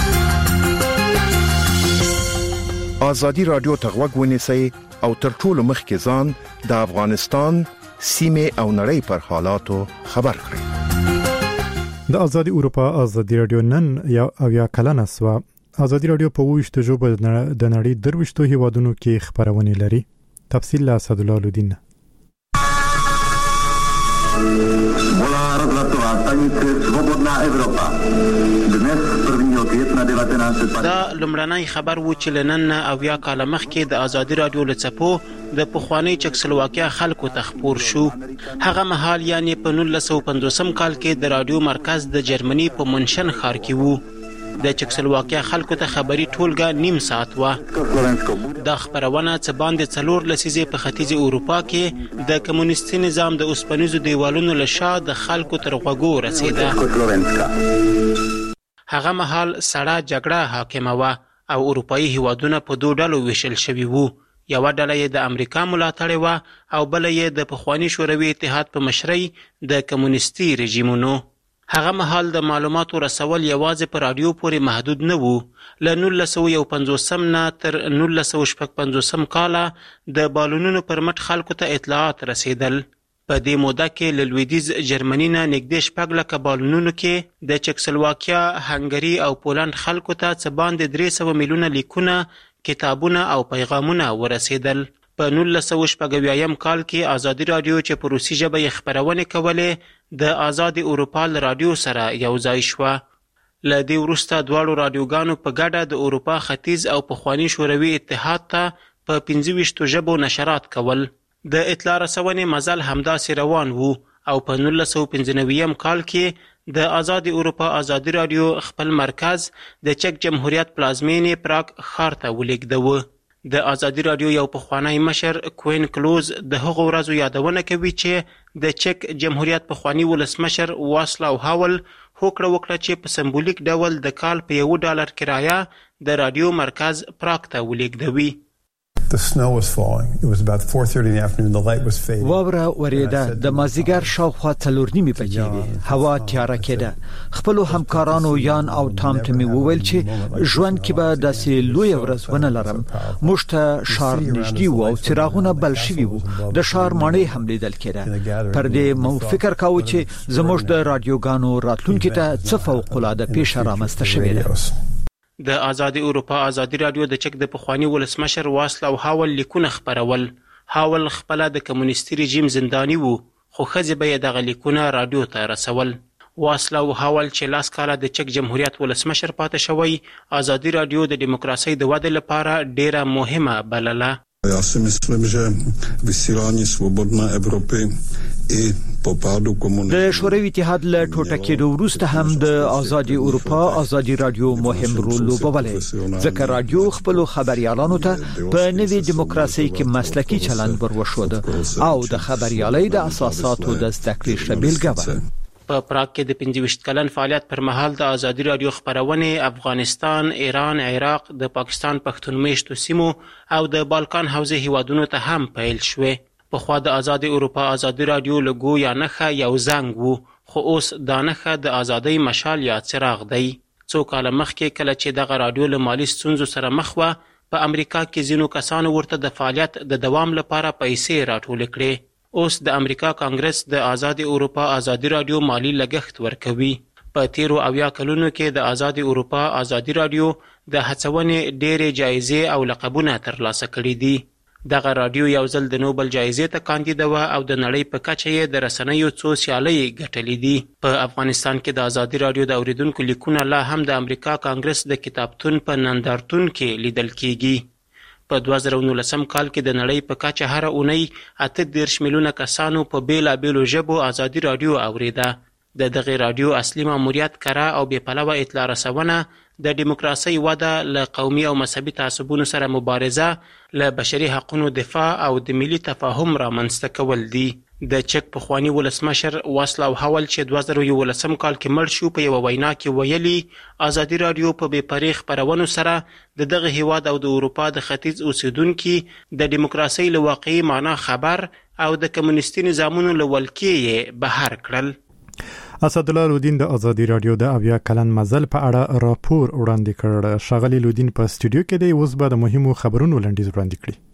آزادی رادیو ته غوږ ونیسئ او تر ټولو مخکې ځان د افغانستان سیمې او نړۍ پر حالاتو خبر کړئ. د آزادی اروپا آزادی رادیو نن یا کلنه سوا. آزادی رادیو په 20 ژبو د نړۍ 23 هیوادونو کې خبرونه لري. تفصیل له اسدالله الدین. دا لومړنی خبر و چې لنن او یا کال مخکې د آزادی رادیو لڅپو د پخوانی چکسلواکیا خلکو تخپور شو. هغه مهال یعنی په 1950 کال کې د رادیو مرکز د جرمني په منشن ښار کې وو. د چکسلواکیا خلکو ته خبري ټولګه نیم ساعت و. دا خبرونه څه باندې 4 لسیزې په ختیځ اروپا کې د کمونیستي نظام د اوسپنیزو دیوالونو له شا د خلکو تر غوږو رسیده. هغه مهال سړه جګړه حاکمه و او اروپایي هیوادونه په 2 ډلو ویشل شوي وو. یوه ډله یې د امریکا ملاتړې وه او بله یې د پخواني شوروي اتحاد په مشرۍ د کمونیستي رژیمونو. هغه مهال د معلوماتو رسول یوازې په رادیو پورې محدود نه وو. له 1950 نه تر 1955 کاله د بالونونو پر مټ خلکو ته اطلاعات رسیدل. په دې موده کې له لویدیځ جرمني نه نږدې 6 لکه بالونونو کې د چکسلواکیا، هنګري او پولند خلکو ته څه باندې 300 میلیونه لیکونه، کتابونه او پیغامونه ورسیدل. په 1970 کال کې آزادی رادیو چې په روسي ژبه یې خبرونه کولې د آزادی اروپا له رادیو سره یو ځای شوه. له دې وروسته دواړو رادیوګانو په ګډه د اروپا ختیځ او پخواني شوروي اتحاد ته په 25 ژبو نشرات کول. د اطلاع رسونې مزل همداسې روان وو او په 1995 کال کې د آزادی اروپا آزادی رادیو خپل مرکز د چک جمهوریت پلازمینې پراګ ښار ته ولېږداوه. د آزادی رادیو یو پخوانی مشر کوین کلوز د هغو ورځو یادونه کوي چې د چک جمهوریت پخوانی ولسمشر واسلاو هاول هوکړه وکړه چې په سمبولیک ډول د کال په $1 کرایه د رادیو مرکز پراګ ته ولېږدوي. The snow was falling. It was about 4:30 in the afternoon. The light was fading. واوره وریده د مازیګر شاوخوا 4:30 بجې وې. هوا تیاره کېده. خپل همکارانو یان او تام ته می وویل چې ژوند کې به داسې لوی ورځ ونه لرم. موږ ته شار نږدې وو او څراغونه بل شوي وو. د شار ماڼۍ هم لیدل کېده. پر دې مو فکر کاوه چې زموږ د رادیوګانو راتلونکي ته څه فوق العاده پیښه رامنځته شوې ده. د آزادی اروپا آزادی رادیو د چک د پخوانی ولسمشر واسلاو هاول لیکونه خبرول. هاول خپل د کمونیستي رژیم زندانی وو خو ښځې به یې دغه لیکونه رادیو ته رسول. واسلاو هاول چې 10 کاله د چک جمهوریت ولسمشر پاتې شوی، آزادی رادیو د دیموکراسۍ د ودې لپاره ډیره مهمه بلله. Ja si myslím, že vysílání svobodné Evropy i po pádu komunismu. د شوروي اتحاد له ټوټه کېدو وروسته هم د آزادي اروپا آزادي رادیو مهم رول لوبولی. ځکه رادیو خپل خبريالانو ته په نوې دیموکراسي کې مسلکي چلند ورښود او د خبريالۍ د اساساتو د زده کړې شبیلګه و. په پراګ کې د 25 کلن فعالیت پر مهال د آزادی رادیو خبرونه افغانستان، ایران، عراق، د پاکستان پښتون میشتو سیمو او د بالکان حوزې هیوادونو ته هم پیل شوه. په خوا د آزادی اروپا آزادی رادیو لوګو یا نخه یو زنګ وو، خو اوس دا نخه د آزادۍ مشال یا څراغ دی. څو کال مخکې کله چې دغه رادیو له مالی ستونزو سره مخ و، په امریکا کې ځینو کسانو ورته د فعالیت د دوام لپاره پیسې راټول کړې. اوس د امریکا کانګرس د آزادی اروپا آزادی رادیو مالی لګښت ورکوي. په تیرو 70 کلونو کې د آزادی اروپا آزادی رادیو د هڅونې ډېرې جایزې او لقبونه ترلاسه کړي دي. دغه رادیو یو ځل د نوبل جایزې ته کاندید و او د نړۍ په کچه یې د رسنیو څو سیالۍ ګټلې دي. په افغانستان کې د آزادی رادیو د اوریدونکو لیکونه لا هم د امریکا کانګرس د کتابتون په نندارتون کې لیدل کیږي. په 2019 کال کې د نړۍ په کچه هر اونۍ 38 میلیونه کسانو په بیلابیلو ژبو آزادی رادیو اوریده. د دغه رادیو اصلي ماموریت کره او بې پلوه اطلاع رسونه، د دیموکراسۍ وده، له قومي او مذهبي تعصبونو سره مبارزه، له بشري حقوقو دفاع او د ملي تفاهم رامنځته کول دي. د چک پخوانی ولسمشر واسلاو هاول چې 2011 کال کې مړ شو په یو وینا کې ویلي ازادي رادیو په بې پرې خبرونو سره دغه هیواد او د اروپا د ختیځ اوسیدونکو د دیموکراسي له واقعي معنا خبر او د کمونیستي نظامونو له ولکې بهر کړل. اسدالله لودین د ازادي رادیو د اویا کلن مزل په اړه راپور وړاندې کړ. شاغلی لودین په استودیو کې دی، اوس به د مهمو خبرونو لنډیز وړاندې کړي.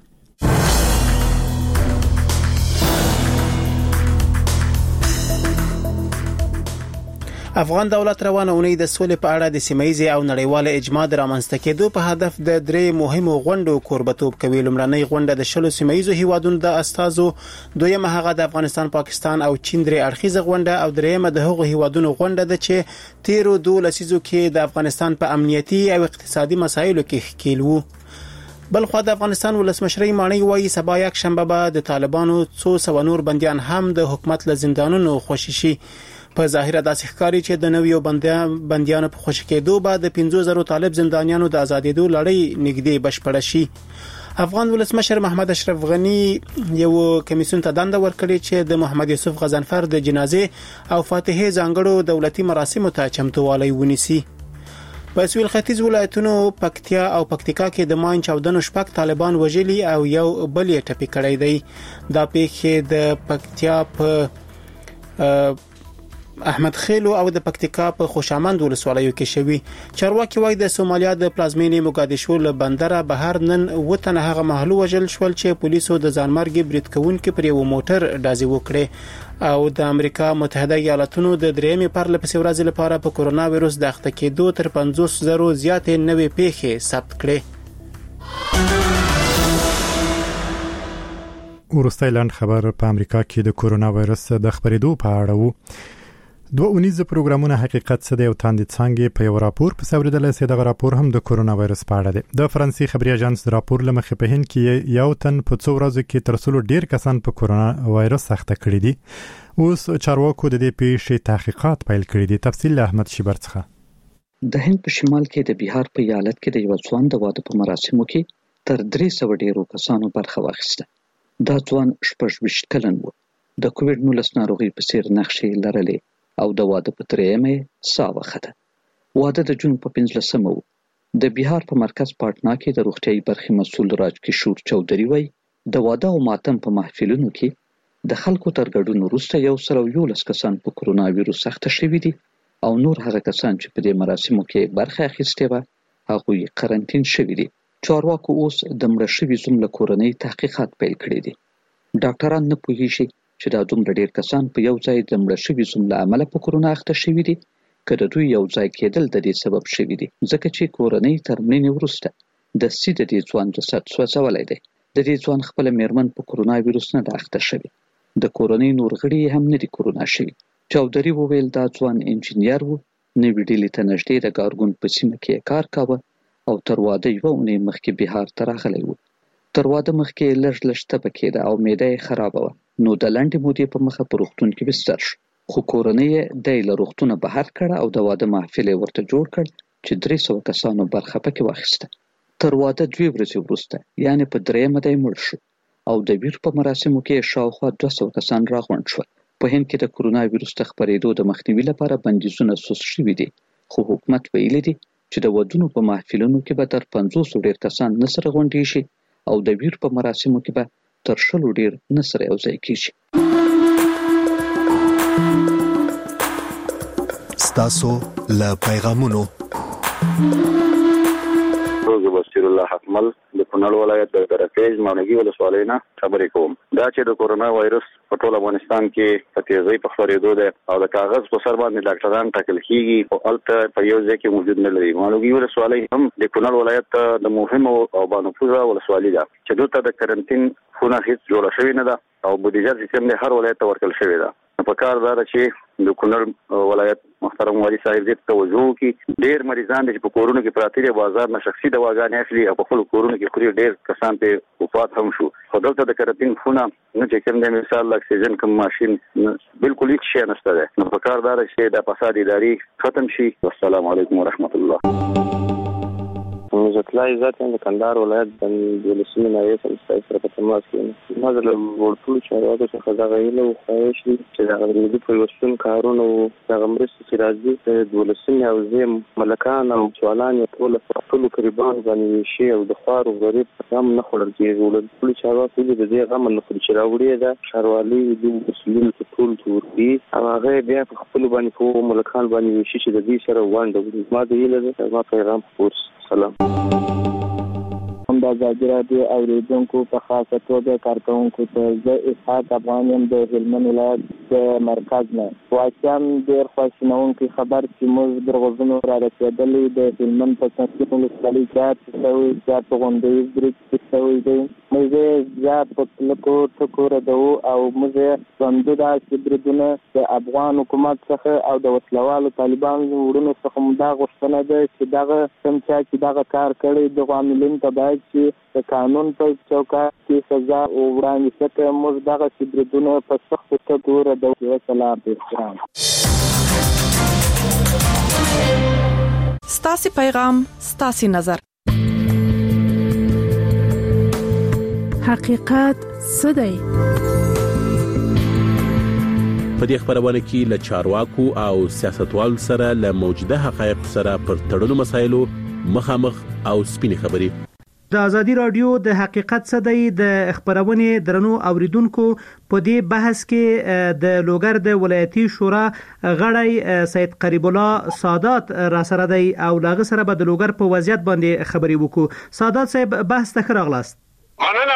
افغان دولت روانه اونۍ د سولې په اړه د سیمایي او نړیوال اجماع د رامنځته کېدو په هدف د درې مهمو غونډو کوربتوب کوي. لومړنۍ غونډه د 10 سیمایي هیوادونو د استازو، دویمه هغه د افغانستان، پاکستان او چین درې اړخیزه غونډه، او دریمه د هغو هیوادونو غونډه ده چې تیرو 2 لسیزو کې د افغانستان په امنیتي او اقتصادي مسایلو کې ښکیل وو. بلخو د افغانستان ولسمشرۍ مانی وایي سبا یک شنبه به د طالبانو 200 نور بنديان هم د حکومت له زندانونو خوشي شي. په ظاهره داسې ښکاري چې د نویو بنديانو په خوشي کېدو به د 15000 طالب زندانیانو د ازادېدو لړۍ نږدې بشپړه شي. افغان ولسمشر محمد اشرف غنی یو کمیسیون ته دنده ورکړي چې د محمد یوسف غضنفر د جنازې او فاتحه ځانګړو دولتي مراسمو ته چمتووالی ونیسي. په سویل ختیځ ولایتونو پکتیا او پکتیکا کې د ماین 14 شپږ طالبان وژلي او یو بل یې ټپي کړی دی. دا پیښې د پکتیا په احمد خیلو او د پکتیکا په خوشامند ولسوالیو کې شوي. چارواکي وایي د سومالیا د پلازمینې موګادیشو له بندره بهر نن وطن هغه محلو وژل شول چې پولیسو د ځانمرګي برید کوونکو پر یو موټر ډازې وکړي او د امریکا متحده ایالاتونو د درېمې پرلپسې ورځې لپاره په کورونا وایروس د اخته کېدو تر 500,000 زیاتې نوې پیښې ثبت کړې. وروستی لاند خبر په امریکا کې د کورونا وایرس د خبرېدو په اړه وو. 2 اونیزه پروګرامونه حقیقت څه دی او تاندې څنګه په یو راپور په سوریدل سي دغه راپور هم د کورونا وایرس په اړه دی. د فرانسې خبري اژانس راپور لمخې په هند کې یو تن په 2 ورځو کې تر څلور ډیر کسان په کورونا وایرس اخته کړي دي. اوس چارواکو د دې پیښې تحقیقات پیل کړي دي. تفصیل احمد شیبر څخه. د هند په شمال کې د بهار په ایالت کې د یو ځوان د واده په مراسمو کې تر 300 ډیرو کسانو برخه واخیسته. دا ځوان 26 کلن و. د کووډ-19 ناروغي په سیر نقشې لرلې او د واده په ترېمه ساوخته. واده د جون په 15 و. د بهار په مرکز پټنا کې د روغتيایي برخې مسول راج کشور چودري وای د واده او ماتم په محفلونو کې د خلکو تر ګډون وروسته 111 کسان په کورونا وایروس اخته شوي دي او نور هغه کسان چې په دې مراسمو کې برخه اخیستې و هغوی قرنټین شوي دي. چارواکو اوس د مړه شوي زوم له کورنۍ تحقیقات پیل کړي دي. ډاکټران نه پوهیږي چې دا دومره ډیر کسان په یو ځای د مړه شوي زوم له امله په کورونا اخته شوي دي که د دوی یو ځای کېدل د دې سبب شوي دي، ځکه چې کورنۍ تر مړینې وروسته د سید د ځوان جسد سوځولی دی. د دې ځوان خپل میرمن په کورونا وایروس نه ده اخته شوي. د کورنۍ نور غړي هم نه دي کورونا شوي. چودري وویل دا ځوان انجینیر و، نوې ډیلي ته نږدې د ګارګون په سیمه کې کار کاوه او تر واده یوه اونۍ مخکې بهار ته راغلی و. تر واده مخکې لږ تبه کېده او معده یې خرابه وه، نو د لنډې مودې په مخه په روغتون کې بستر شو. خو کورنۍ یې دی له روغتونه بهر کړه او د واده محفل یې ورته جوړ کړ چې 300 کسانو برخه پکې واخیسته. تر واده 2 ورځې وروسته یعنې په 3مه دی مړ شو او د ویر په مراسمو کې شاوخوا 200 کسان راغونډ شول. په هند کې د کورونا وایروس د خپرېدو د مخنیوي لپاره بندیزونه سوس شوي دي، خو حکومت ویلي دي چې د ودونو په محفلونو کې به تر 500 ډیر کسان نه سره غونډې شي او د ویر په مراسمو کې به تر 100 ډیر نه سره یو ځای کیږي. ستاسو له پیغامونو روزه بصیر الله حکمل د کونړ ولایت د درفیج ماونګي ولسوالۍ نه خبرې کوم. دا چې د کورونا وایروس په ټول افغانستان کې په تیزۍ په خپرېدو ده او د کاغذ په سر باندې ډاکټران ټاکل کیږي او الته په یو ځای کې موجود نه لري. ماونګي ولسوالۍ هم د کونړ ولایت د مهمو او بانفوذه ولسوالۍ ده چې دلته د کرنټین خونه هیڅ جوړه شوې نه ده او بودیجه سیستم د هر ولایت ته ورکړل شوی ده. په کار دا چې د کونړ ولایت محترم والي صاحب دې توجه وکړي. ډېر مریضان چې په کورونو کې پراته دي بازار نه شخصي دواګانې اخلي او په خپل کورونو کې خوري. ډېر کسان په وفات هم شو. خو دلته د کرنټین خونه نه چې کوم د مثال اکسیجن کوم ماشين بالکل هیڅ شی نشته ده. نو په کار دا چې د فساد اداري ختم شي. والسلام علیکم ورحمت الله. اطلاع عزت د کندهار ولایت د ولسمې نایب سمستای سره په تماس کې ما د ورټول چارواکو څخه دا غوښتنه وکړه چې دا غوښتنه په وسوم کارونه او د مرستې چې راځي د ولسمې او زم ملکان او ځوانان ټول قریبان باندې شي او د خوارو غریب هم نه خورل کېږي ولټول چارواکو د دې غم نه خوري چې راوړي دا شاروالي د مسلمانانو ټول توري هغه بیا په خپل باندې په ملکان باندې شي چې د دې سره وانډه ما د یله ما پیغام پورس سلام هم د ازادي راډیو اوریدونکو په خاصه توګه کارکونکو ته زه اسحاق افغان یم د هلمند ولایت د مرکز نه واقعا ډېر خواشینونکی خبر چې موږ د غوښتنو را رسېدلې د هلمند په سنتي ولسوالۍ کې چې غونډیز برج شوی دی موږ زیات په لکو ټکو ردو او موږ څنګه دا چې بریدونه د افغان حکومت څخه او د وسلوالو طالبانو وړونو څخه موږ غوښتنه ده چې دغه څنګه چې دغه کار کړی د عاملین ته باید چې د قانون په چوکاټ کې سزا وړاندې شي موږ دغه چې بریدونه په سخت ټکو ردو وسلام احترام ستاسو پیغام ستاسو نظر حقیقت څه دی؟ په دې خبرونه کې له چارواکو او سیاستوالو سره له موجوده حقایق سره پر تړلو مسایلو مخامخ او سپینې خبرې. د ازادي رادیو د حقیقت څه دی د خبرونه درنو اوریدونکو په دې بحث کې د لوګر د ولایتي شورا غړی سید قریب الله سادات را سره دی او لاغه سره به د لوګر په وضعیت باندې خبري وکړو. سادات صاحب بحث ته راغلاست. مننه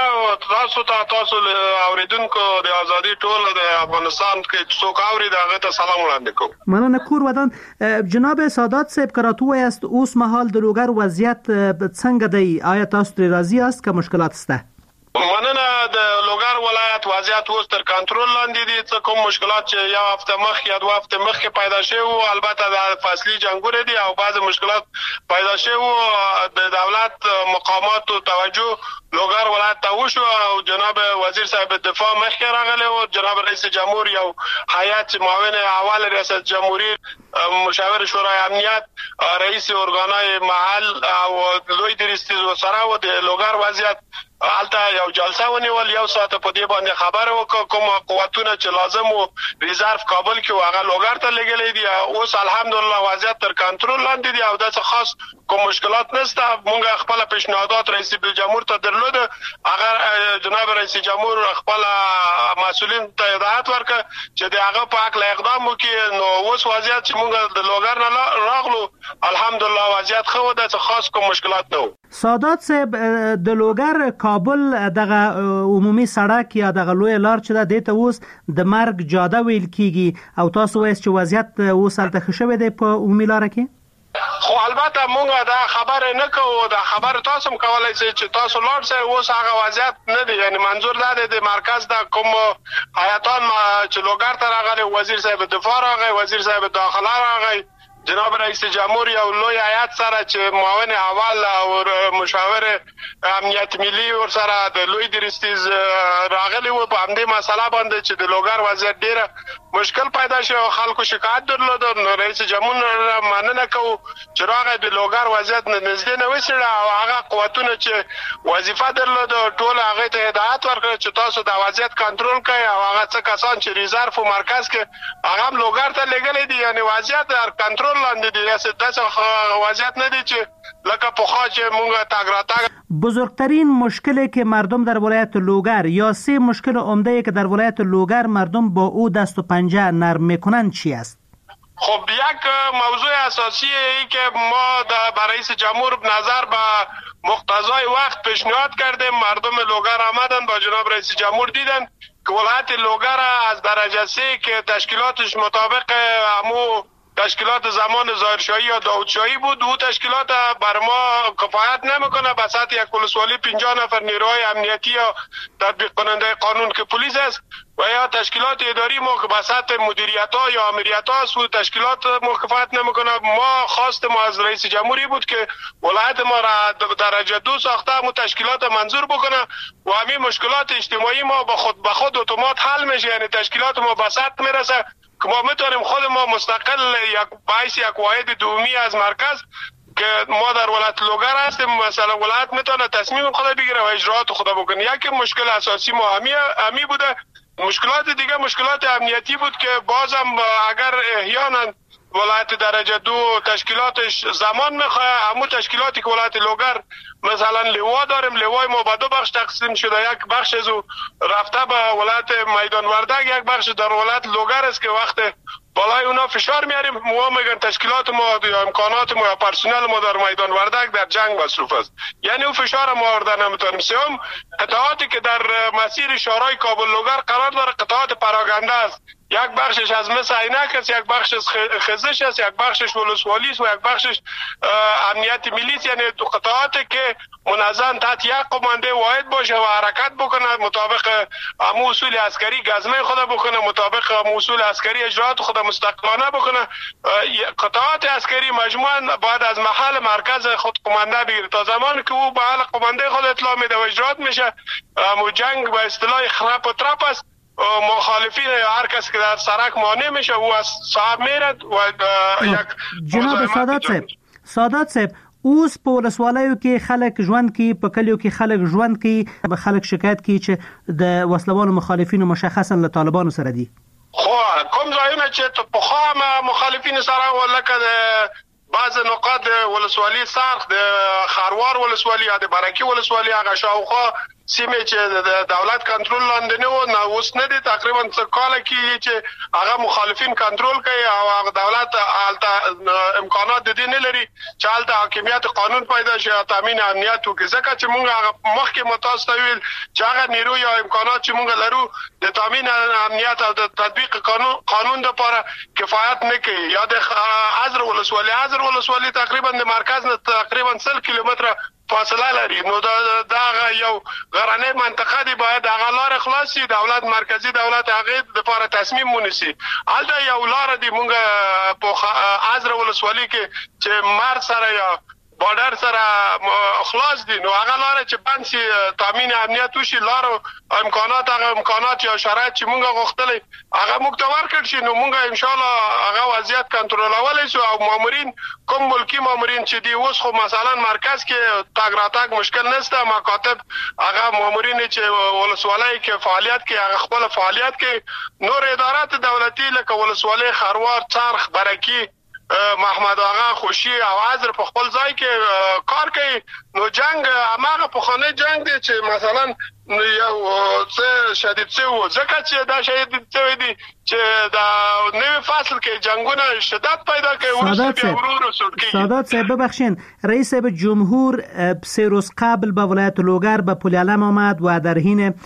تاسو اوریدونکو د ازادي ټول د افغانستان کې څوک اوري دغه ته سلام وړاندې کوم. مننه کور ودان جناب سادات صاحب کراتو است اوس مهال د لوګر وضعیت څنګه دی؟ آیا تاسو تر راضی است که مشکلات شته؟ مننه د لوګر ولایت وضعیت اوس تر کنټرول لاندې دي. څه کوم مشکلات چې یو هفته مخکې یا دوه هفته مخکې پیدا شوه البته د فصلي جنگونه دي او بعض مشکلات پیدا شوه د دولت مقاماتو توجه لوګر ولایت ته وشو او جناب وزیر صاحب دفاع مخکې راغلی او جناب رئیس جمهور یو هیئت معاون اول ریاست جمهوریت مشاور شورای امنیت رئیس ارګانای محل او لوی درستیز وسره و د لوګر وضعیت حالته یو جلسه ونیول یو ساعت په دې باندې خبره وکړه کوم قوتونه چې لازم وو ریزرو کابل کې هغه لوګر ته لګلې دي اوس الحمدلله وضعیت تر کنټرول لاندې دي او داسې خاص کوم مشکلات نشته. موږ خپل پیشنهادات رئیس جمهور ته درلود هغه جناب رئیس جمهور خپل مسؤلین ته هدایت ورکړ چې د هغه په حق اقدام وکړي. نو اوس وضعیت چې موږ د لوګر نه راغلو الحمدلله وضعیت خو داسې خاص کوم مشکلات نه وو. سادات صاحب د لوګر کابل دغه عمومي سړک یا دغه لوی لار چې د ته اوس د مرګ جاده ویل کیږي او تاسو وایي چې وضعیت اوس هلته ښه شوی دی په عمومي لار کې؟ خو البته مونږ دا خبره نه کوو دا خبره تاسو هم کولای شئ چې تاسو لاړ شئ اوس هغه وضعیت نه دی یعنی منظور دا دی د مرکز د کوم حیاتان چې لوګر ته راغلی وزیر صاحب دفاع راغی وزیر صاحب داخله راغی جناب رئیس جمهور یو لوی هیئت سره چې معاون اول او مشاور امنیت ملي ور سره د لوی درستیز راغلی و په همدې مسله باندې چې د لوګر وضعیت ډیره مشکل پیدا شو خلکو شکایت درلود رئیس جمهور مننه کوي چې راغی د لوګر وضعیت نږدې نه وسړه او هغه قوتونه چې وظیفه درلود ټول هغه ته هدایت ورکړ چې تاسو د وضعیت کنټرول کړئ او هغه څه کسان چې ریزرو مرکز کې هغه لوګر ته لګلې دي یعنی وضعیت در کنټرول لاندې دي داسې وضعیت نه دي چې لکه پخوا چې مونږ تاګ راتاګ. بزرگترین مشکلی که مردم در ولایت لوگر یا سه مشکل عمده که در ولایت لوگر مردم با او دست و پنجه نرم میکنند چی است؟ خب یک موضوع اساسی ای که ما برای رئیس جمهور نظر به مقتضای وقت پیشنهاد کردیم مردم لوگر آمدن با جناب رئیس جمهور دیدن که ولایت لوگر از درجه 3 که تشکیلاتش مطابق همو تشکیلات زمان ظاهرشاهی یا داودشاهی بود او تشکیلات بر ما کفایت نمیکنه به سطح یک ولسوالی 50 نفر نیروهای امنیتی یا تطبیق کننده قانون که پلیس است و یا تشکیلات اداری ما که به سطح مدیریت ها یا امریت ها است و تشکیلات ما کفایت نمیکنه. ما خواست ما از رئیس جمهوری بود که ولایت ما را درجه 2 ساخته همون تشکیلات منظور بکنه و همین مشکلات اجتماعی ما به خود اتومات حل میشه یعنی تشکیلات ما به سطح میرسه که ما میتونیم خود ما مستقل یک باعث یک واحد دومی از مرکز که ما در ولایت لوگر هستیم، مثلا ولایت میتونه تصمیم خود بگیره و اجرات خود بکنه. یکی مشکل اساسی ما همی بوده. مشکلات دیگه مشکلات امنیتی بود که بازم اگر احیانا ولایت درجه 2 تشکیلاتش زمان میخواه، همون تشکیلاتی که ولایت لوگر مثلا لوا داریم، لوای ما به 2 بخش تقسیم شده، یک بخش از رفته به ولایت میدان وردک، یک بخش در ولایت لوگر است که وقت بالای اونا فشار میاریم ما میگن تشکیلات ما یا امکانات ما یا پرسنل ما در میدان وردک در جنگ مصروف است، یعنی اون فشار ما آوردن نمیتونیم. سوم قطعاتی که در مسیر شورای کابل لوگر قرار داره قطعات پراگنده است، یک بخشش از مس عینک است، یک بخشش خزش است، یک بخشش ولسوالی است و یک بخشش امنیت ملی است، یعنی دو قطعاتی که منظم تحت یک قمانده واحد باشه و حرکت بکنه، مطابق امو اصول عسکری گزمه خود بکنه، مطابق امو اصول عسکری اجرات خود مستقلانه بکنه. قطعات عسکری مجموعاً باید از محل مرکز خود قمانده بگیره، تا زمانی که او به محل قمانده خود اطلاع میده و اجرات میشه. امو جنگ به اصطلاح خراب و ترپ است، مخالفین یا هر کسی که در سرک مانع میشه او از صاحب میرد و یک جناب سادات صاحب اوس په ولسوالیو کې خلک ژوند کوي، په کلیو کې خلک ژوند کوي، خلک شکایت کوي چې د وسلوالو مخالفینو مشخصا له طالبانو سره دي. خو کوم ځایونه چې په خامه مخالفین سره ولکه بعض نقاط ولسوالی سرخ د خاروار ولسوالی یا د برکی ولسوالی هغه شاوخوا سیمه چې د دولت کنټرول لاندې نه و، نه اوس نه دي، تقریبا څه کال کې چې هغه مخالفین کنټرول کوي او هغه دولت امکانات د دې نه لري چې حالت حاکمیت قانون پیدا شي او تامین امنیت وکړي. ځکه چې موږ مخکې متاسفه ویل چې هغه نیرو یا امکانات چې موږ لرو د تامین امنیت او د تطبیق قانون لپاره کفایت نه کوي. یا د حضر ولسوالی تقریبا د مرکز نه تقریبا 100 کیلومتره فاصله لري، نو دا یو غرنۍ منطقه دی، باید هغه لار خلاصي، دولت مرکزی دولت هغه لپاره تصمیم ونیسي. البته یو لار دی مونږ په حضر ولسوالی کې چې مرز سره یا بارډر سره خلاص دي، نو هغه لار چې بنسي تامین امنیت وشي، لار امکانات یا شرایط چې مونږ غوښتلې هغه موږ ته ورکړ شي، نو مونږ ان شاء الله هغه وضعیت کنټرولولای شو. او مامورین کوم ملکی مامورین چې دی اوس خو مثلا مرکز کې تاګ راتاګ مشکل نشته، مکاتب هغه مامورین چې ولسوالۍ کې فعالیت کوي هغه خپل فعالیت کوي، نور ادارات دولتي لکه ولسوالۍ خروار څرخ برکی محمد آغا خوشی او حضر په خپل ځای کې کار کوي. نو جنگ هغه په خانه جنگ دی چې مثلا یو څه شدید څه و، ځکه چې دا شدید څه دی چې دا نوې فصل کې جنگونه شدت پیدا کوي ورسره بیا ورو سود کوي. سادات صاحب ببخشین، رئیس جمهور 3 روز قبل به ولایت لوگر به پلیالم آمد و در حین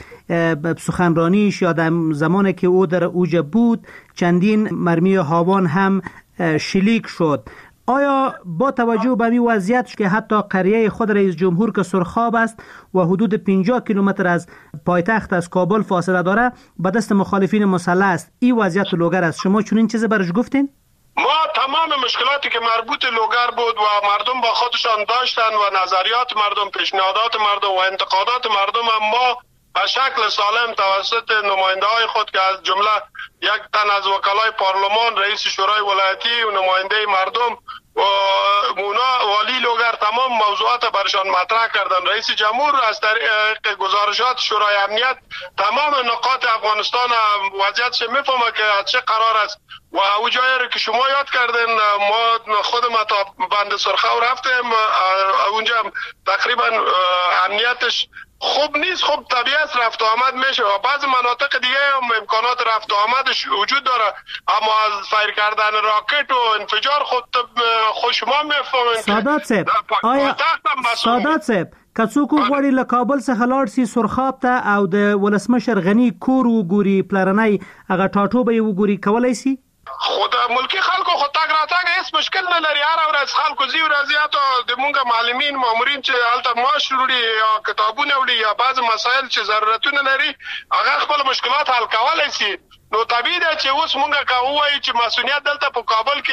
سخنرانیش یا در زمانی که او در اوج بود چندین مرمی هاوان هم شلیک شد. آیا با توجه به این وضعیت که حتی قریه خود رئیس جمهور که سرخاب است و حدود 50 کیلومتر از پایتخت از کابل فاصله داره به دست مخالفین مسلح است، این وضعیت لوگر است، شما چنین چیزی برش گفتین؟ ما تمام مشکلاتی که مربوط لوگر بود و مردم با خودشان داشتن و نظریات مردم، پیشنهادات مردم و انتقادات مردم ما به شکل سالم توسط نماینده های خود که از جمله یک تن از وکلای پارلمان، رئیس شورای ولایتی و نماینده مردم و والی لوگر تمام موضوعات برشان مطرح کردن. رئیس جمهور از طریق گزارشات شورای امنیت تمام نقاط افغانستان وضعیتش میفهمه که چه قرار است و او جایی رو که شما یاد کردین ما خود ما تا بند سرخو رفتیم، اونجا تقریبا امنیتش خوب نیست، خوب طبیعت رفت و آمد میشه و بعض مناطق دیگه هم امکانات رفت و آمدش وجود داره، اما از فایر کردن راکت و انفجار خود شما میفهمین. سادات صاحب، آیا سادات صاحب کڅوک غوړي له کابل څخه لاړ سي سرخاب ته او د ولسمشر غنی کور وګوري پلرنۍ هغه ټاټو به وګوري کولای سي؟ خود ملکی خلکو خو تاګ راتاګ هیڅ مشکل نه لري، هر ورځ خلکو زی ورځيات د مونږه معلمین مامورین چې الته معاش وړي یا کتابونه وړي یا بعض مسایل چې ضرورتونه لري هغه خپل مشکلات حل کولای شي. نو طبیعي ده چې اوس مونږه کوو چې مسؤلیت دلته په کابل کې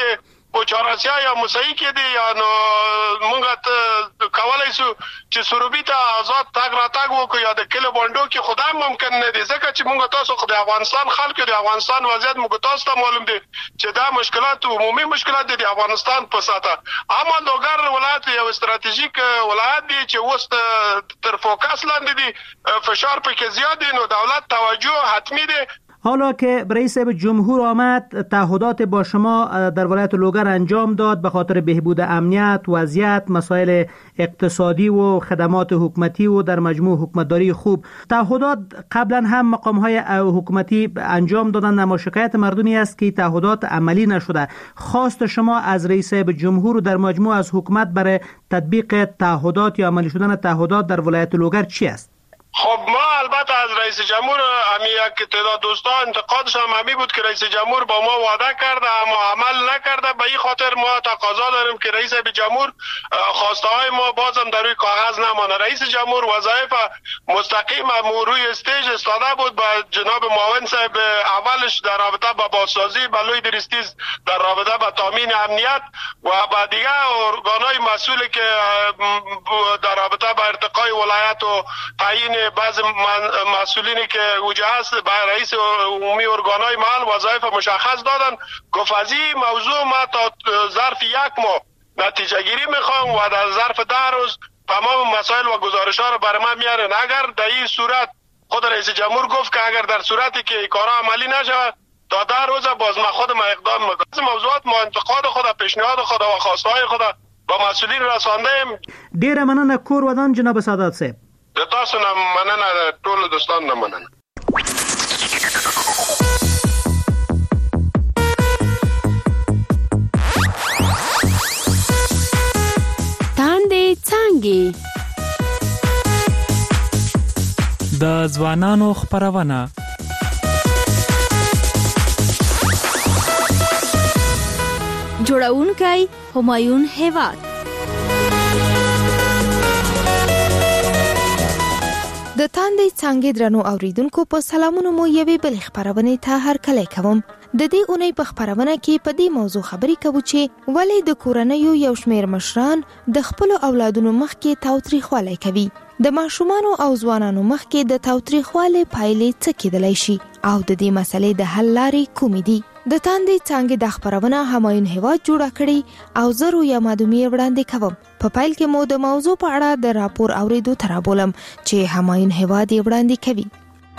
په چاراسیا یا موسیقي کې دي یا نو موږ کولای شو چې سروبي ته آزاد تاګ را تاګ وکړو یا د کله باندې کې خدای ممکن نه دي ځکه چې موږ تاسو خو د افغانستان خلکو د افغانستان وضعیت موږ تاسو ته معلوم دي چې دا مشکلات عمومي مشکلات دي د افغانستان په ساته اما لوګر ولایت یو استراتیژیک ولایت دی چې وست تر فوکس لاندې دي فشار پکې زیات دی نو دولت توجه حتمی دی. حالا که رئیس جمهور آمد تعهدات با شما در ولایت لوگر انجام داد به خاطر بهبود امنیت، وضعیت، مسائل اقتصادی و خدمات حکومتی و در مجموع حکومتداری خوب، تعهدات قبلا هم مقام‌های حکومتی انجام دادن، اما شکایت مردمی است که تعهدات عملی نشده. خواست شما از رئیس جمهور و در مجموع از حکومت برای تطبیق تعهدات یا عملی شدن تعهدات در ولایت لوگر چی است؟ خب ما البته از رئیس جمهور همی یک تعداد دوستان انتقادش هم همی بود که رئیس جمهور با ما وعده کرده اما عمل نکرده. به این خاطر ما تقاضا داریم که رئیس جمهور خواسته های ما بازم در روی کاغذ نمانه. رئیس جمهور وظایف مستقیم روی استیج استاده بود با جناب معاون صاحب اولش در رابطه با بازسازی بلوی درستیز در رابطه با تامین امنیت و با دیگه ارگانهای مسئولی که در رابطه با ارتقای ولایت و تعیین بعض مسئولینی که وجه هست به رئیس عمومی ارگانهای محل وظایف مشخص دادن. گفت از این موضوع ما تا ظرف 1 ماه نتیجه گیری میخوام و در ظرف 10 روز تمام مسائل و گزارش ها رو برای ما میارن. اگر در این صورت خود رئیس جمهور گفت که اگر در صورتی که کارا عملی نشود تا 10 روز باز ما خود ما اقدام میکنم. از موضوعات ما انتقاد خود، پیشنهاد خود و خواسته های خود با مسئولین رساندیم. ډیره مننه کور ودان جناب سادات صاحب. د تاسو نه مننه، ټول دوستان نه مننه. تاندې څانګې د ځوانانو خپرونه جوړونکی همایون هیواد. د تاندې څانګې درنو اوریدونکو په سلامونو مو یوې بلې خپرونې ته هرکلی کوم. د دې اونۍ په خپرونه کې په دې موضوع خبرې کوو چې ولې د کورنیو یو شمېر مشران د خپلو اولادونو مخکې تاوتریخوالی کوي. د ماشومانو او ځوانانو مخکې د تاوتریخوالي پایلې څه کېدلی شي او د دې مسلې د حل لارې کومې دي. د تاندې څانګې د خپرونه همایون هیواد جوړه کړې او زه رویا مادومي وړاندې کوم. په پیل کې مو د موضوع په اړه د راپور اوریدو ته رابولم چې همایون هیواد یې وړاندې کوي.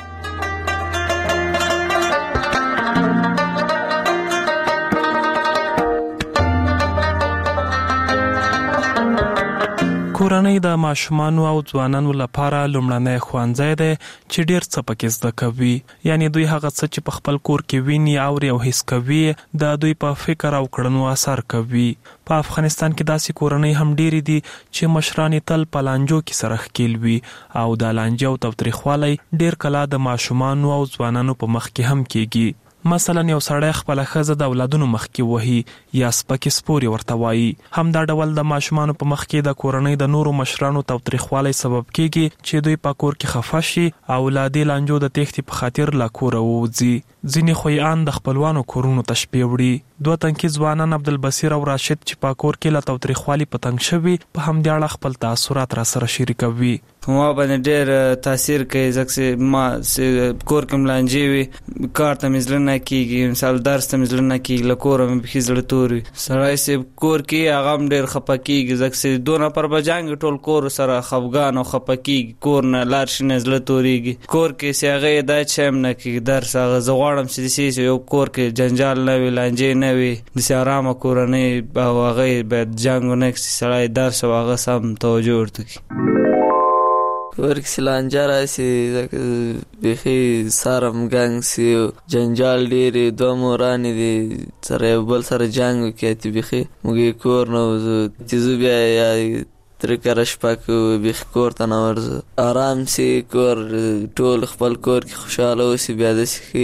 کورنۍ د ماشومانو او ځوانانو لپاره لومړنی ښوونځی دی چې ډېر څه پکې زده کوي. یعنی دوی هغه څه چې په خپل کور کې ویني اوري او حس کوي د دوی په فکر او کړنو اثر کوي. په افغانستان کې داسې کورنۍ هم ډېرې دي چې مشران تل په لانجو کې سره ښکیل وي او د لانجې او تاوتریخوالی ډېر کله د ماشومانو او ځوانانو په مخ کې هم کېږي. مثلا یو سړی خپل ښځه د اولادونو مخ کې وهي یا سپکې سپورې ورته وایي. همدا ډول د ماشومانو په مخ کې د کورنۍ د نورو مشرانو تاوتریخوالی سبب کېږي چې دوی په کور کې خفه شي او له دې لانجو د تېښتې په خاطر له کوره ووځي. ځینې خویان د خپلوانو کورونو ته شپې وړي. 2 تنکي ځوانان عبدالبصیر او راشد چې په کور کې له تاوتریخوالي په تنګ شوي په همدې اړه خپل تاثرات را سره شریکوي. ما باندې ډېر تاثیر کوي ځکه ما کور کې ملانجې وي، کار ته مې زړه نه کېږي، مثال درس ته مې زړه نه کېږي، له کوره مې بېخي زړه تور وي. سړی صاحب کور کې هغه هم ډېر خفه کېږي ځکه 2 نفر به جنګ ټول کور سره خفګان او خفه کېږي، کور نه لار شي نه زړه تورېږي. کور کې چې هغه دا چې هم نه کېږي درس هغه زه غواړم چې داسې یو کور کې جنجال نه وي، لانجې نه وي، داسې ارامه کورنۍ او هغه باید جنګ ونه کړي، سړی درس او هغه سم توجه ورته کړي. کور کې لانجه راشي بیخي سره مګنګ سي جنجال ډېرې 2 مورانې دي سره یو بل سره جنګ وکړي ته بیخي موږ کور نه وځو چې زه بیا یا ترې کره شپه کوو بیخي کور ته نه ورځو. ارام سي کور ټول خپل کور کې خوشحاله اوسي. بیا داسې ښې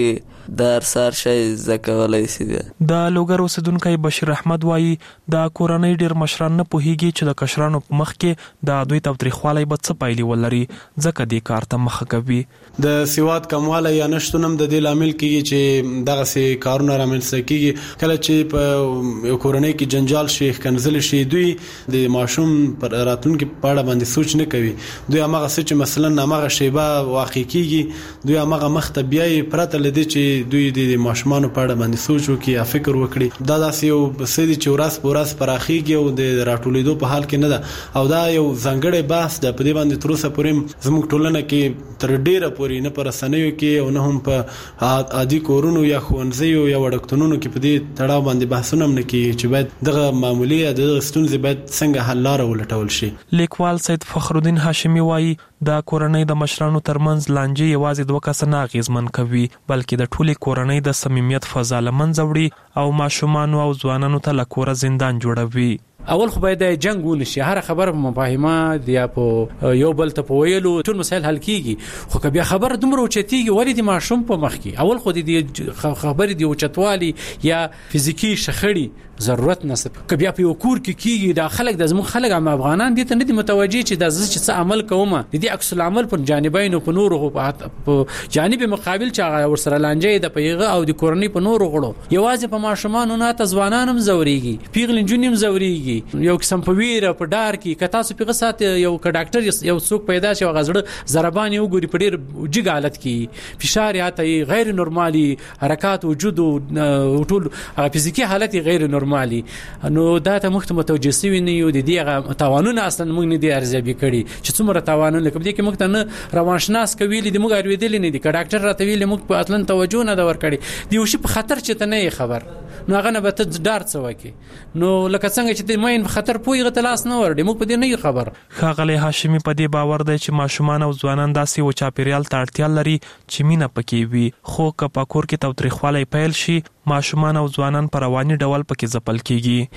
د ارسار شي زکولای شي. د لوګر اوسیدونکو بشیر احمد وایي د کورنۍ ډیر مشران نه پوهیږي چې د کشرانو په مخ کې د دوی تاوتریخوالی به څه پایلې ولري، ځکه دې کار ته مخه کوي. د سواد کمواله یا نشټونم د دې لامل کیږي چې دغه سي کارونه رامنځته کیږي. کله چې په کورنۍ کې جنجال شي کنزل شي، دوی د ماشوم پر راتلونکو په اړه باندې سوچ نه کوي. دوی هغه څه چې مثلا هغه شیبه واقع کیږي، دوی هغه مخته بیاي پرته لدی چې دوی د ماشومان په اړه باندې سوچ وکړي یا فکر وکړي. دا داسې یو سدي چې ورځ په ورځ پراخيږي او د راټولېدو په حال کې نه ده، او دا یو ځانګړی بحث ده په دې باندې تر اوسه پورې زموږ ټولنه کې تر ډیره پورې نه پر رسنیو کې او نه هم په عادي کورونو یا ښوونځیو یا وړکتونونو کې په دې تړاو باندې بحثونه نه کوي چې باید دغه معمولی د ستونزې باید څنګه حل لاره ولټول شي. لیکوال سید فخرالدین هاشمی وایي د کورنۍ د مشرانو ترمنځ لانجې یوازې دوه کسه نه اغیزمن کوي، بلکې د ټولې کورنۍ د صمیمیت فضا له منځه وړي او ماشومان او ځوانانو ته له کوره زندان جوړوي. اول خو باید جنگ ونشي، هر خبر مفاهمه دی په یو بل ته په ویلو ټول مسایل حل کیږي. خو کبه خبر دومره اوچتیږي ولې د ماشوم په مخ کې اول خو د خبرې دی اوچتوالي یا فزیکی شخړې ضرورت نسب کبه په یو کور کې کیږي. دا خلک د زموږ خلک هم افغانان دي ته نه دي متوجي چې د څه عمل کومه د دې عکس العمل په جانبین او په نور په جانب مقابل چې ورسره لانجې د پیغه او د کورنۍ په نور غړو یوازې په ماشومان نه ته ځوانانم زوريږي، پیغلین جونیم زوريږي. یو قسم په ویره په ډار کې کته سو پیغه سات یو ډاکټر یو څوک پیدا شي غزړه ضربان یو ګوري په ډیر جګ حالت کې فشار یاته غیر نورمالي حرکات وجود او ټول فزیکی حالت غیر نورمالي. نو دا ته متوجه سوي نه یو د دې توانونه اصلا موږ نه دي ارزیابي کړي چې څومره توانونه کوم دي کې موږ ته نه روانشناس کوي د موږ اړویدل نه دي ډاکټر راته ویل موږ په اصلا توجه نه دا ور کړی دی شي په خطر چې ته نه خبر نو هغه نه به ته ډار څه وکي. نو لکه څنګه چې مین خطر پوی غتلاس نه ور دي موږ په دې نه خبر. خاغلی هاشمی په دې باور دی چې ماشومان او ځوانان داسې و چاپیریال ته اړتیا لري چې مینه پکې وي، خو که په کور کې تاوتریخوالی پیل شي ماشومان او ځوانان په رواني ډول پکې ځپل کیږي.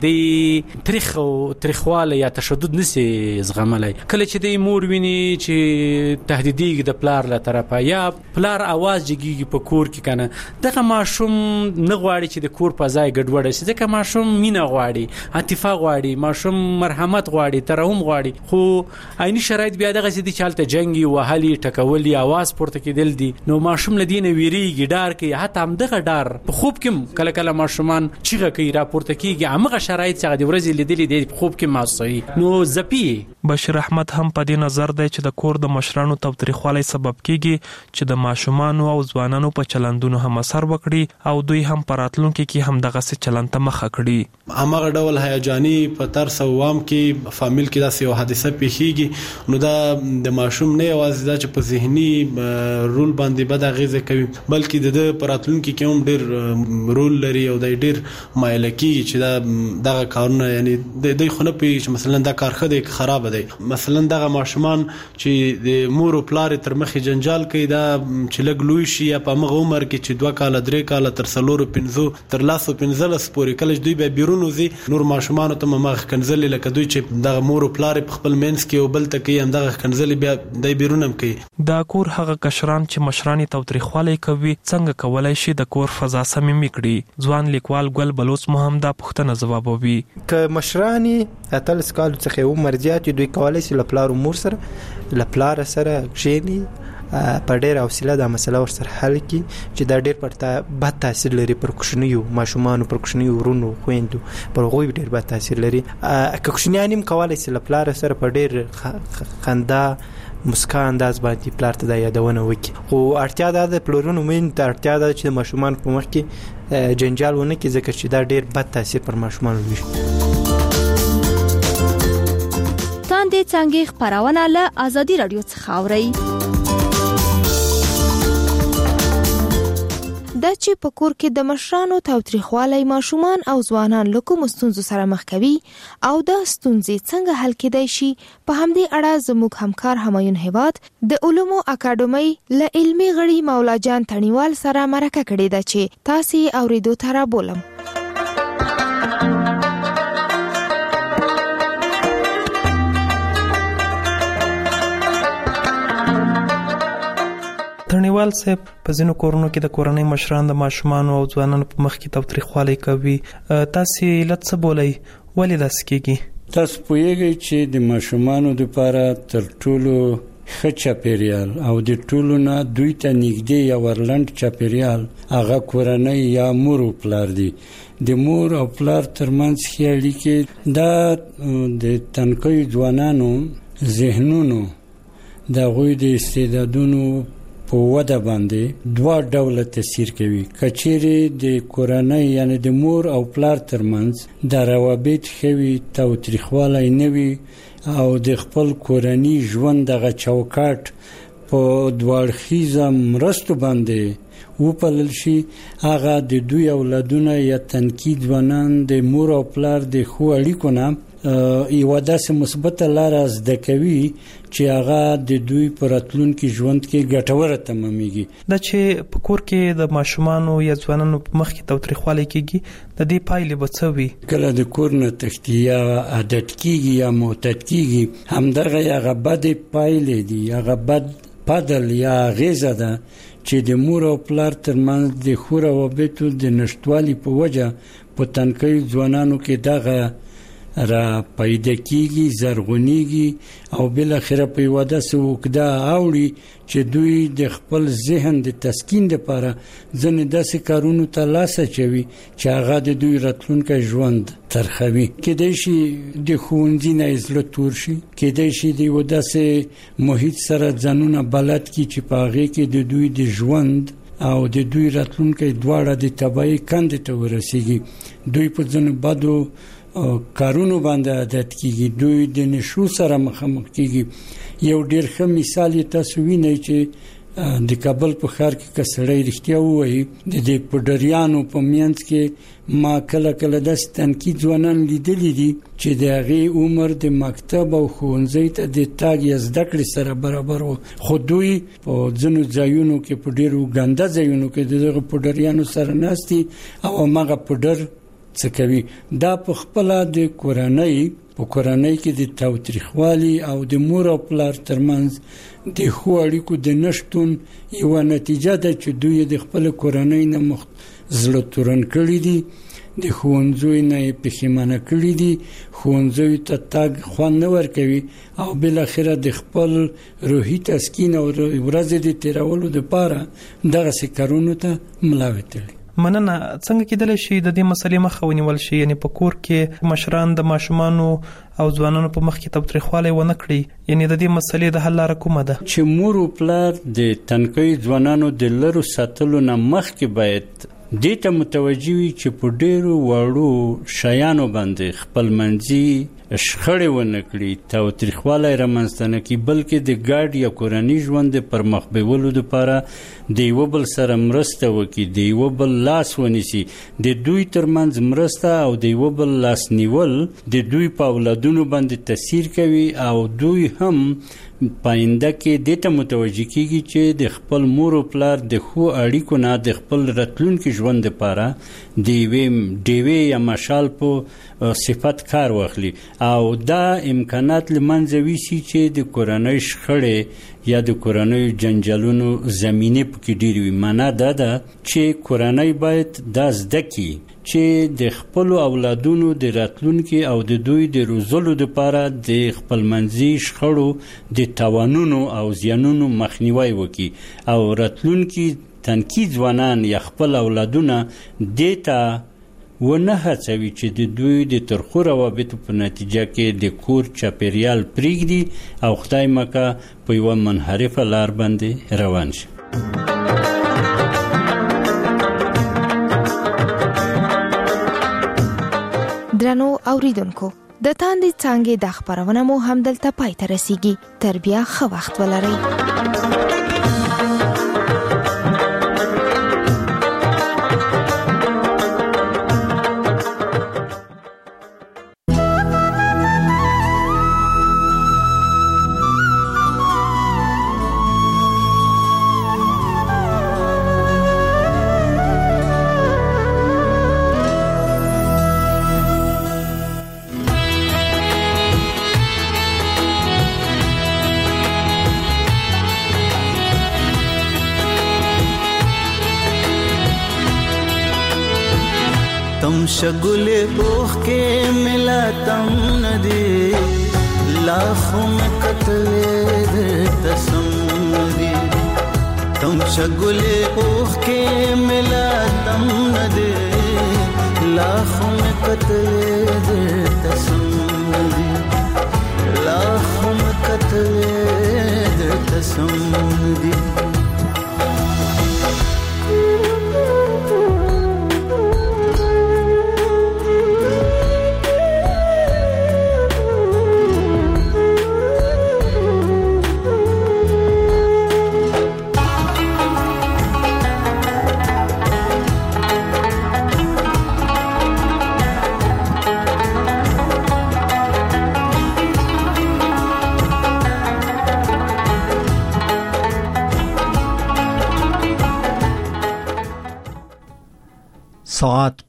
د تاریخواله یا تشدد نسی زغملای. کله چې د مور ویني چې تهدیدي د پلار له طرفه یا پلار आवाज جګیږي په کور کې کنه دغه ماشوم نه غواړي چې د کور په ځای ګډوډ شي، ځکه ماشوم مینه غواړي، عاطفه غواړي، ماشوم مرحمت غواړي، ترحم غواړي. خو عیني شرایط بیا دغه سدي چالت جنگي وهلي ټکولي आवाज پورته کېدل دي. نو ماشوم لدینه ویریږي، ډار کوي، حتی هم دغه ډار په خوب کې کله کله ماشومان چیغه کوي راپورته کیږي. هغه شرایط څنګه د ورځې لیدلې د خوب کې ماسوي نو زپی. بشیر احمد هم په دې نظر دی چې د کور د مشرانو تاوتریخوالی سبب کیږي چې د ماشومانو او ځوانانو په چلندونو هم اثر وکړي او دوی هم په راتلونکي کې هم دغه څه چلند ته مخه کړي. هغه ډول هیجاني په ترس او وام کې فامیل کې داسې یو حادثه پیښیږي نو دا د ماشوم نه یوازې دا چې په ذهني رول باندې بد اغیزه کوي، بلکې د راتلونکي کې هم ډېر رول لري او د ډېر مایل کیږي چې دغه کارونه یعنی د خونه په چې مثلا دا کار خدای خراب دی. مثلا دغه ماشومان چې د مور او پلار تر مخې جنجال کوي دا چې لګ لوی شي یا په مغه عمر کې چې 2 کال 3 کال تر 4 تر 15 پورې کله دوی به بیرون وزي نور ماشومان ته مخ کنزل لکه دوی چې دغه مور او پلار په خپل منځ کې او بل ته کې هم دغه کنزل بیا د بیرون هم کوي. دا کور هغه کشران چې مشران تاوتریخوالی کوي څنګه کولای شي د کور فضا صمیمي کړي؟ ځوان لیکوال ګل بلوچ محمد پښتنه جوابوي. ک مشرانی اتل سکال څخه عمر زیات دوی کولای شي لپلار امور سره لپلار سره شيني په ډېر حوصله دا مسله ورسره حل کی چې دا ډېر پرته بد تاثیر لري پر کوشنیو ماشومان پر کوشنیو ورونو خويندو پر غوي ډېر بد تاثیر لري. کوشنیانیم کولای شي لپلار سره په ډېر خندا مسکا انداز باندې پلار ته دا یادونه وکي. خو اړتیا ده د پلورونو مين ته اړتیا ده چې ماشومان په مخ کې جنجال ونه کې ځکه چې دا ډېر بد تاثیر پر ماشومان لري. تاندې څنګه خبرونه له ازادي رادیو څخه اوري. دا چې په کور کې د مشرانو تاوتریخوالی ماشومان او ځوانان له کومو ستونزو سره مخ کوي او دا ستونزې څنګه حل کېدای شي، په همدې اړه زموږ همکار همایون هیواد د علومو اکاډمۍ له علمي غړي مولا جان تڼیوال سره مرکه کړې ده چې تاسې اوریدو ته رابولم. کلیوال صاحب په ځینو کورونو کې د کورنۍ مشران د ماشومان او ځوانانو په مخ کې تاوتریخوالی کوي. تاسو علت څه بولئ؟ ولې داسې کیږي؟ تاسو پوهیږئ چې د ماشومانو لپاره تر ټولو ښه چاپیریال او د ټولو نه دوی ته نږدې یا ورلنډ چاپیریال هغه کورنۍ یا مور او پلار دي. د مور او پلار ترمنځ ښې اړیکې دا د تنکیو ځوانانو ذهنونو د هغوی د استعدادونو په وده باندې دوه ډوله تاثیر کوي. کچېرې د کورنۍ یعنی د مور او پلار ترمنځ د روابط خوي تاوتریخوالی نه وي او د خپل کورنۍ ژوند دغه چوکاټ په دوړخیزه مرستو باندې وپلل شي، هغه د دوی اولادونه یا تنکي ځوانان د مور او پلار د ښو اړیکو نه یوه داسې مثبته لاره زده کوي چې هغه د دوی په راتلونکي ژوند کې ګټوره تمامېږي. دا چې په کور کې د ماشومانو یا ځوانانو په مخ کې تاوتریخوالی کېږي، د دې پایلې به څه وي؟ کله د کور نه تښتي یا عادت کېږي یا معتاد کېږي، همدغه هغه بدې پایلې دي، هغه بد پدل یا اغیزه ده چې د مور او پلار ترمنځ د ښو روابطو د نشتوالي په وجه په تنکیو ځوانانو کې دغه را پیدا کیږي، زرغونیږي او بل اخره په یوه داسې اوږده اوړي چې دوی د خپل ذهن د تسکین لپاره ځینې داسې کارونو ته لاس اچوي چې هغه د دوی راتلونکی ژوند ترخوي. کېدای شي د ښوونځي نه یې زړه تور شي، کېدای شي د یوه داسې محیط سره ځانونه بلد کړي چې په هغې کې د دوی د ژوند او د دوی راتلونکی دواړه د تباهۍ کندې ته ورسیږي. دوی په ځینو بدو کارونو باندې عادت کیږي، دوی د نشو سره مخامخ کیږي. یو ډیر ښه مثال تاسو وینئ چې د کابل په ښار کې کسړی رښتیا وایي د دې پډریانو په منځ کې ما کله کله داسې تنکي ځوانان لیدلی دي چې د هغې عمر د مکتب او ښوونځي ته د تګ یا زده کړې سره برابر و، خو دوی په ځینو ځایونو کې په ډیرو ګنده ځایونو کې د دغه پډریانو سره ناستي او هماغه پډر څه کوي. دا په خپله د کورنۍ کې د تاوتریخوالي او د مور او پلار ترمنځ د ښو اړیکو د نشتون یوه نتیجه ده چې دوی د خپل کورنۍ نه زړه تورن کړي دي، د ښوونځیو نه یې پښیمانه کړي دي، ښوونځیو ته تګ خوند نه ورکوي او بالاخره د خپل روحي تسکین او ورځې د تیرولو دپاره دغسې کارونو ته ملا وتړي. مننه. څنګه کېدلی شي د دې مسلې مخه ونیول شي، یعنی په کور کې مشران د ماشومانو او ځوانانو په مخ کې تاوتریخوالی ونه کړي؟ یعنی د دې مسلې د حل لاره کومه ده؟ چې مور او پلار د تنکیو ځوانانو د لرو ساتلو نه مخکې باید دې ته متوجه وي چې په ډیرو وړو شیانو باندې خپلمنځي شخړې ونه کړي، تاوتریخوالی رامنځته نه کړي، بلکې د ګډ یا کورني ژوند د پرمخ بیولو لپاره د یوه بل سره مرسته وکړي، د یوه بل لاس ونیسي. د دوی ترمنځ مرسته او د یوه بل لاس نیول د دوی په اولادونو باندې تاثیر کوي او دوی هم پاینده کې دې ته متوجه کیږي چې د خپل مور او پلار د ښو اړیکو نه د خپل راتلونکي ژوند لپاره د یوې ډیوې یا مشال په صفت کار واخلي او دا امکانات له منځه ویسي چې د کورنۍ شخړې یا د کورنۍ جنجالونو زمینه پکې ډېرې وي. معنا دا ده چې کورنۍ باید دا زده کړي چې د خپل اولادونو د راتلونکي او د دوی د روزلو لپاره د خپلمنځي شخړو د تاوانونو او زیانونو مخنیوي وکړي او راتلونکي تنکي ځوانان یا خپل اولادونه دې ته ونه هڅوي چې د دوی د ترخو روابطو په نتیجه کې د کور چاپیریال پرېږدي او خدای مکه په یوه منحرفه لار باندې روان شي. درنو اوریدونکو، د تاندې څانګې د خبرونه مو هم دلته پای ته رسیږي. تر بیا ښه وخت ولرئ. तुम शगुले ओख के मिला तम नदी लाखों में कत्ले तसम तुम शगुले ओख के मिला तम नदी लाखों में कत्ले तसम लाखों में कत्ले तसम ساعت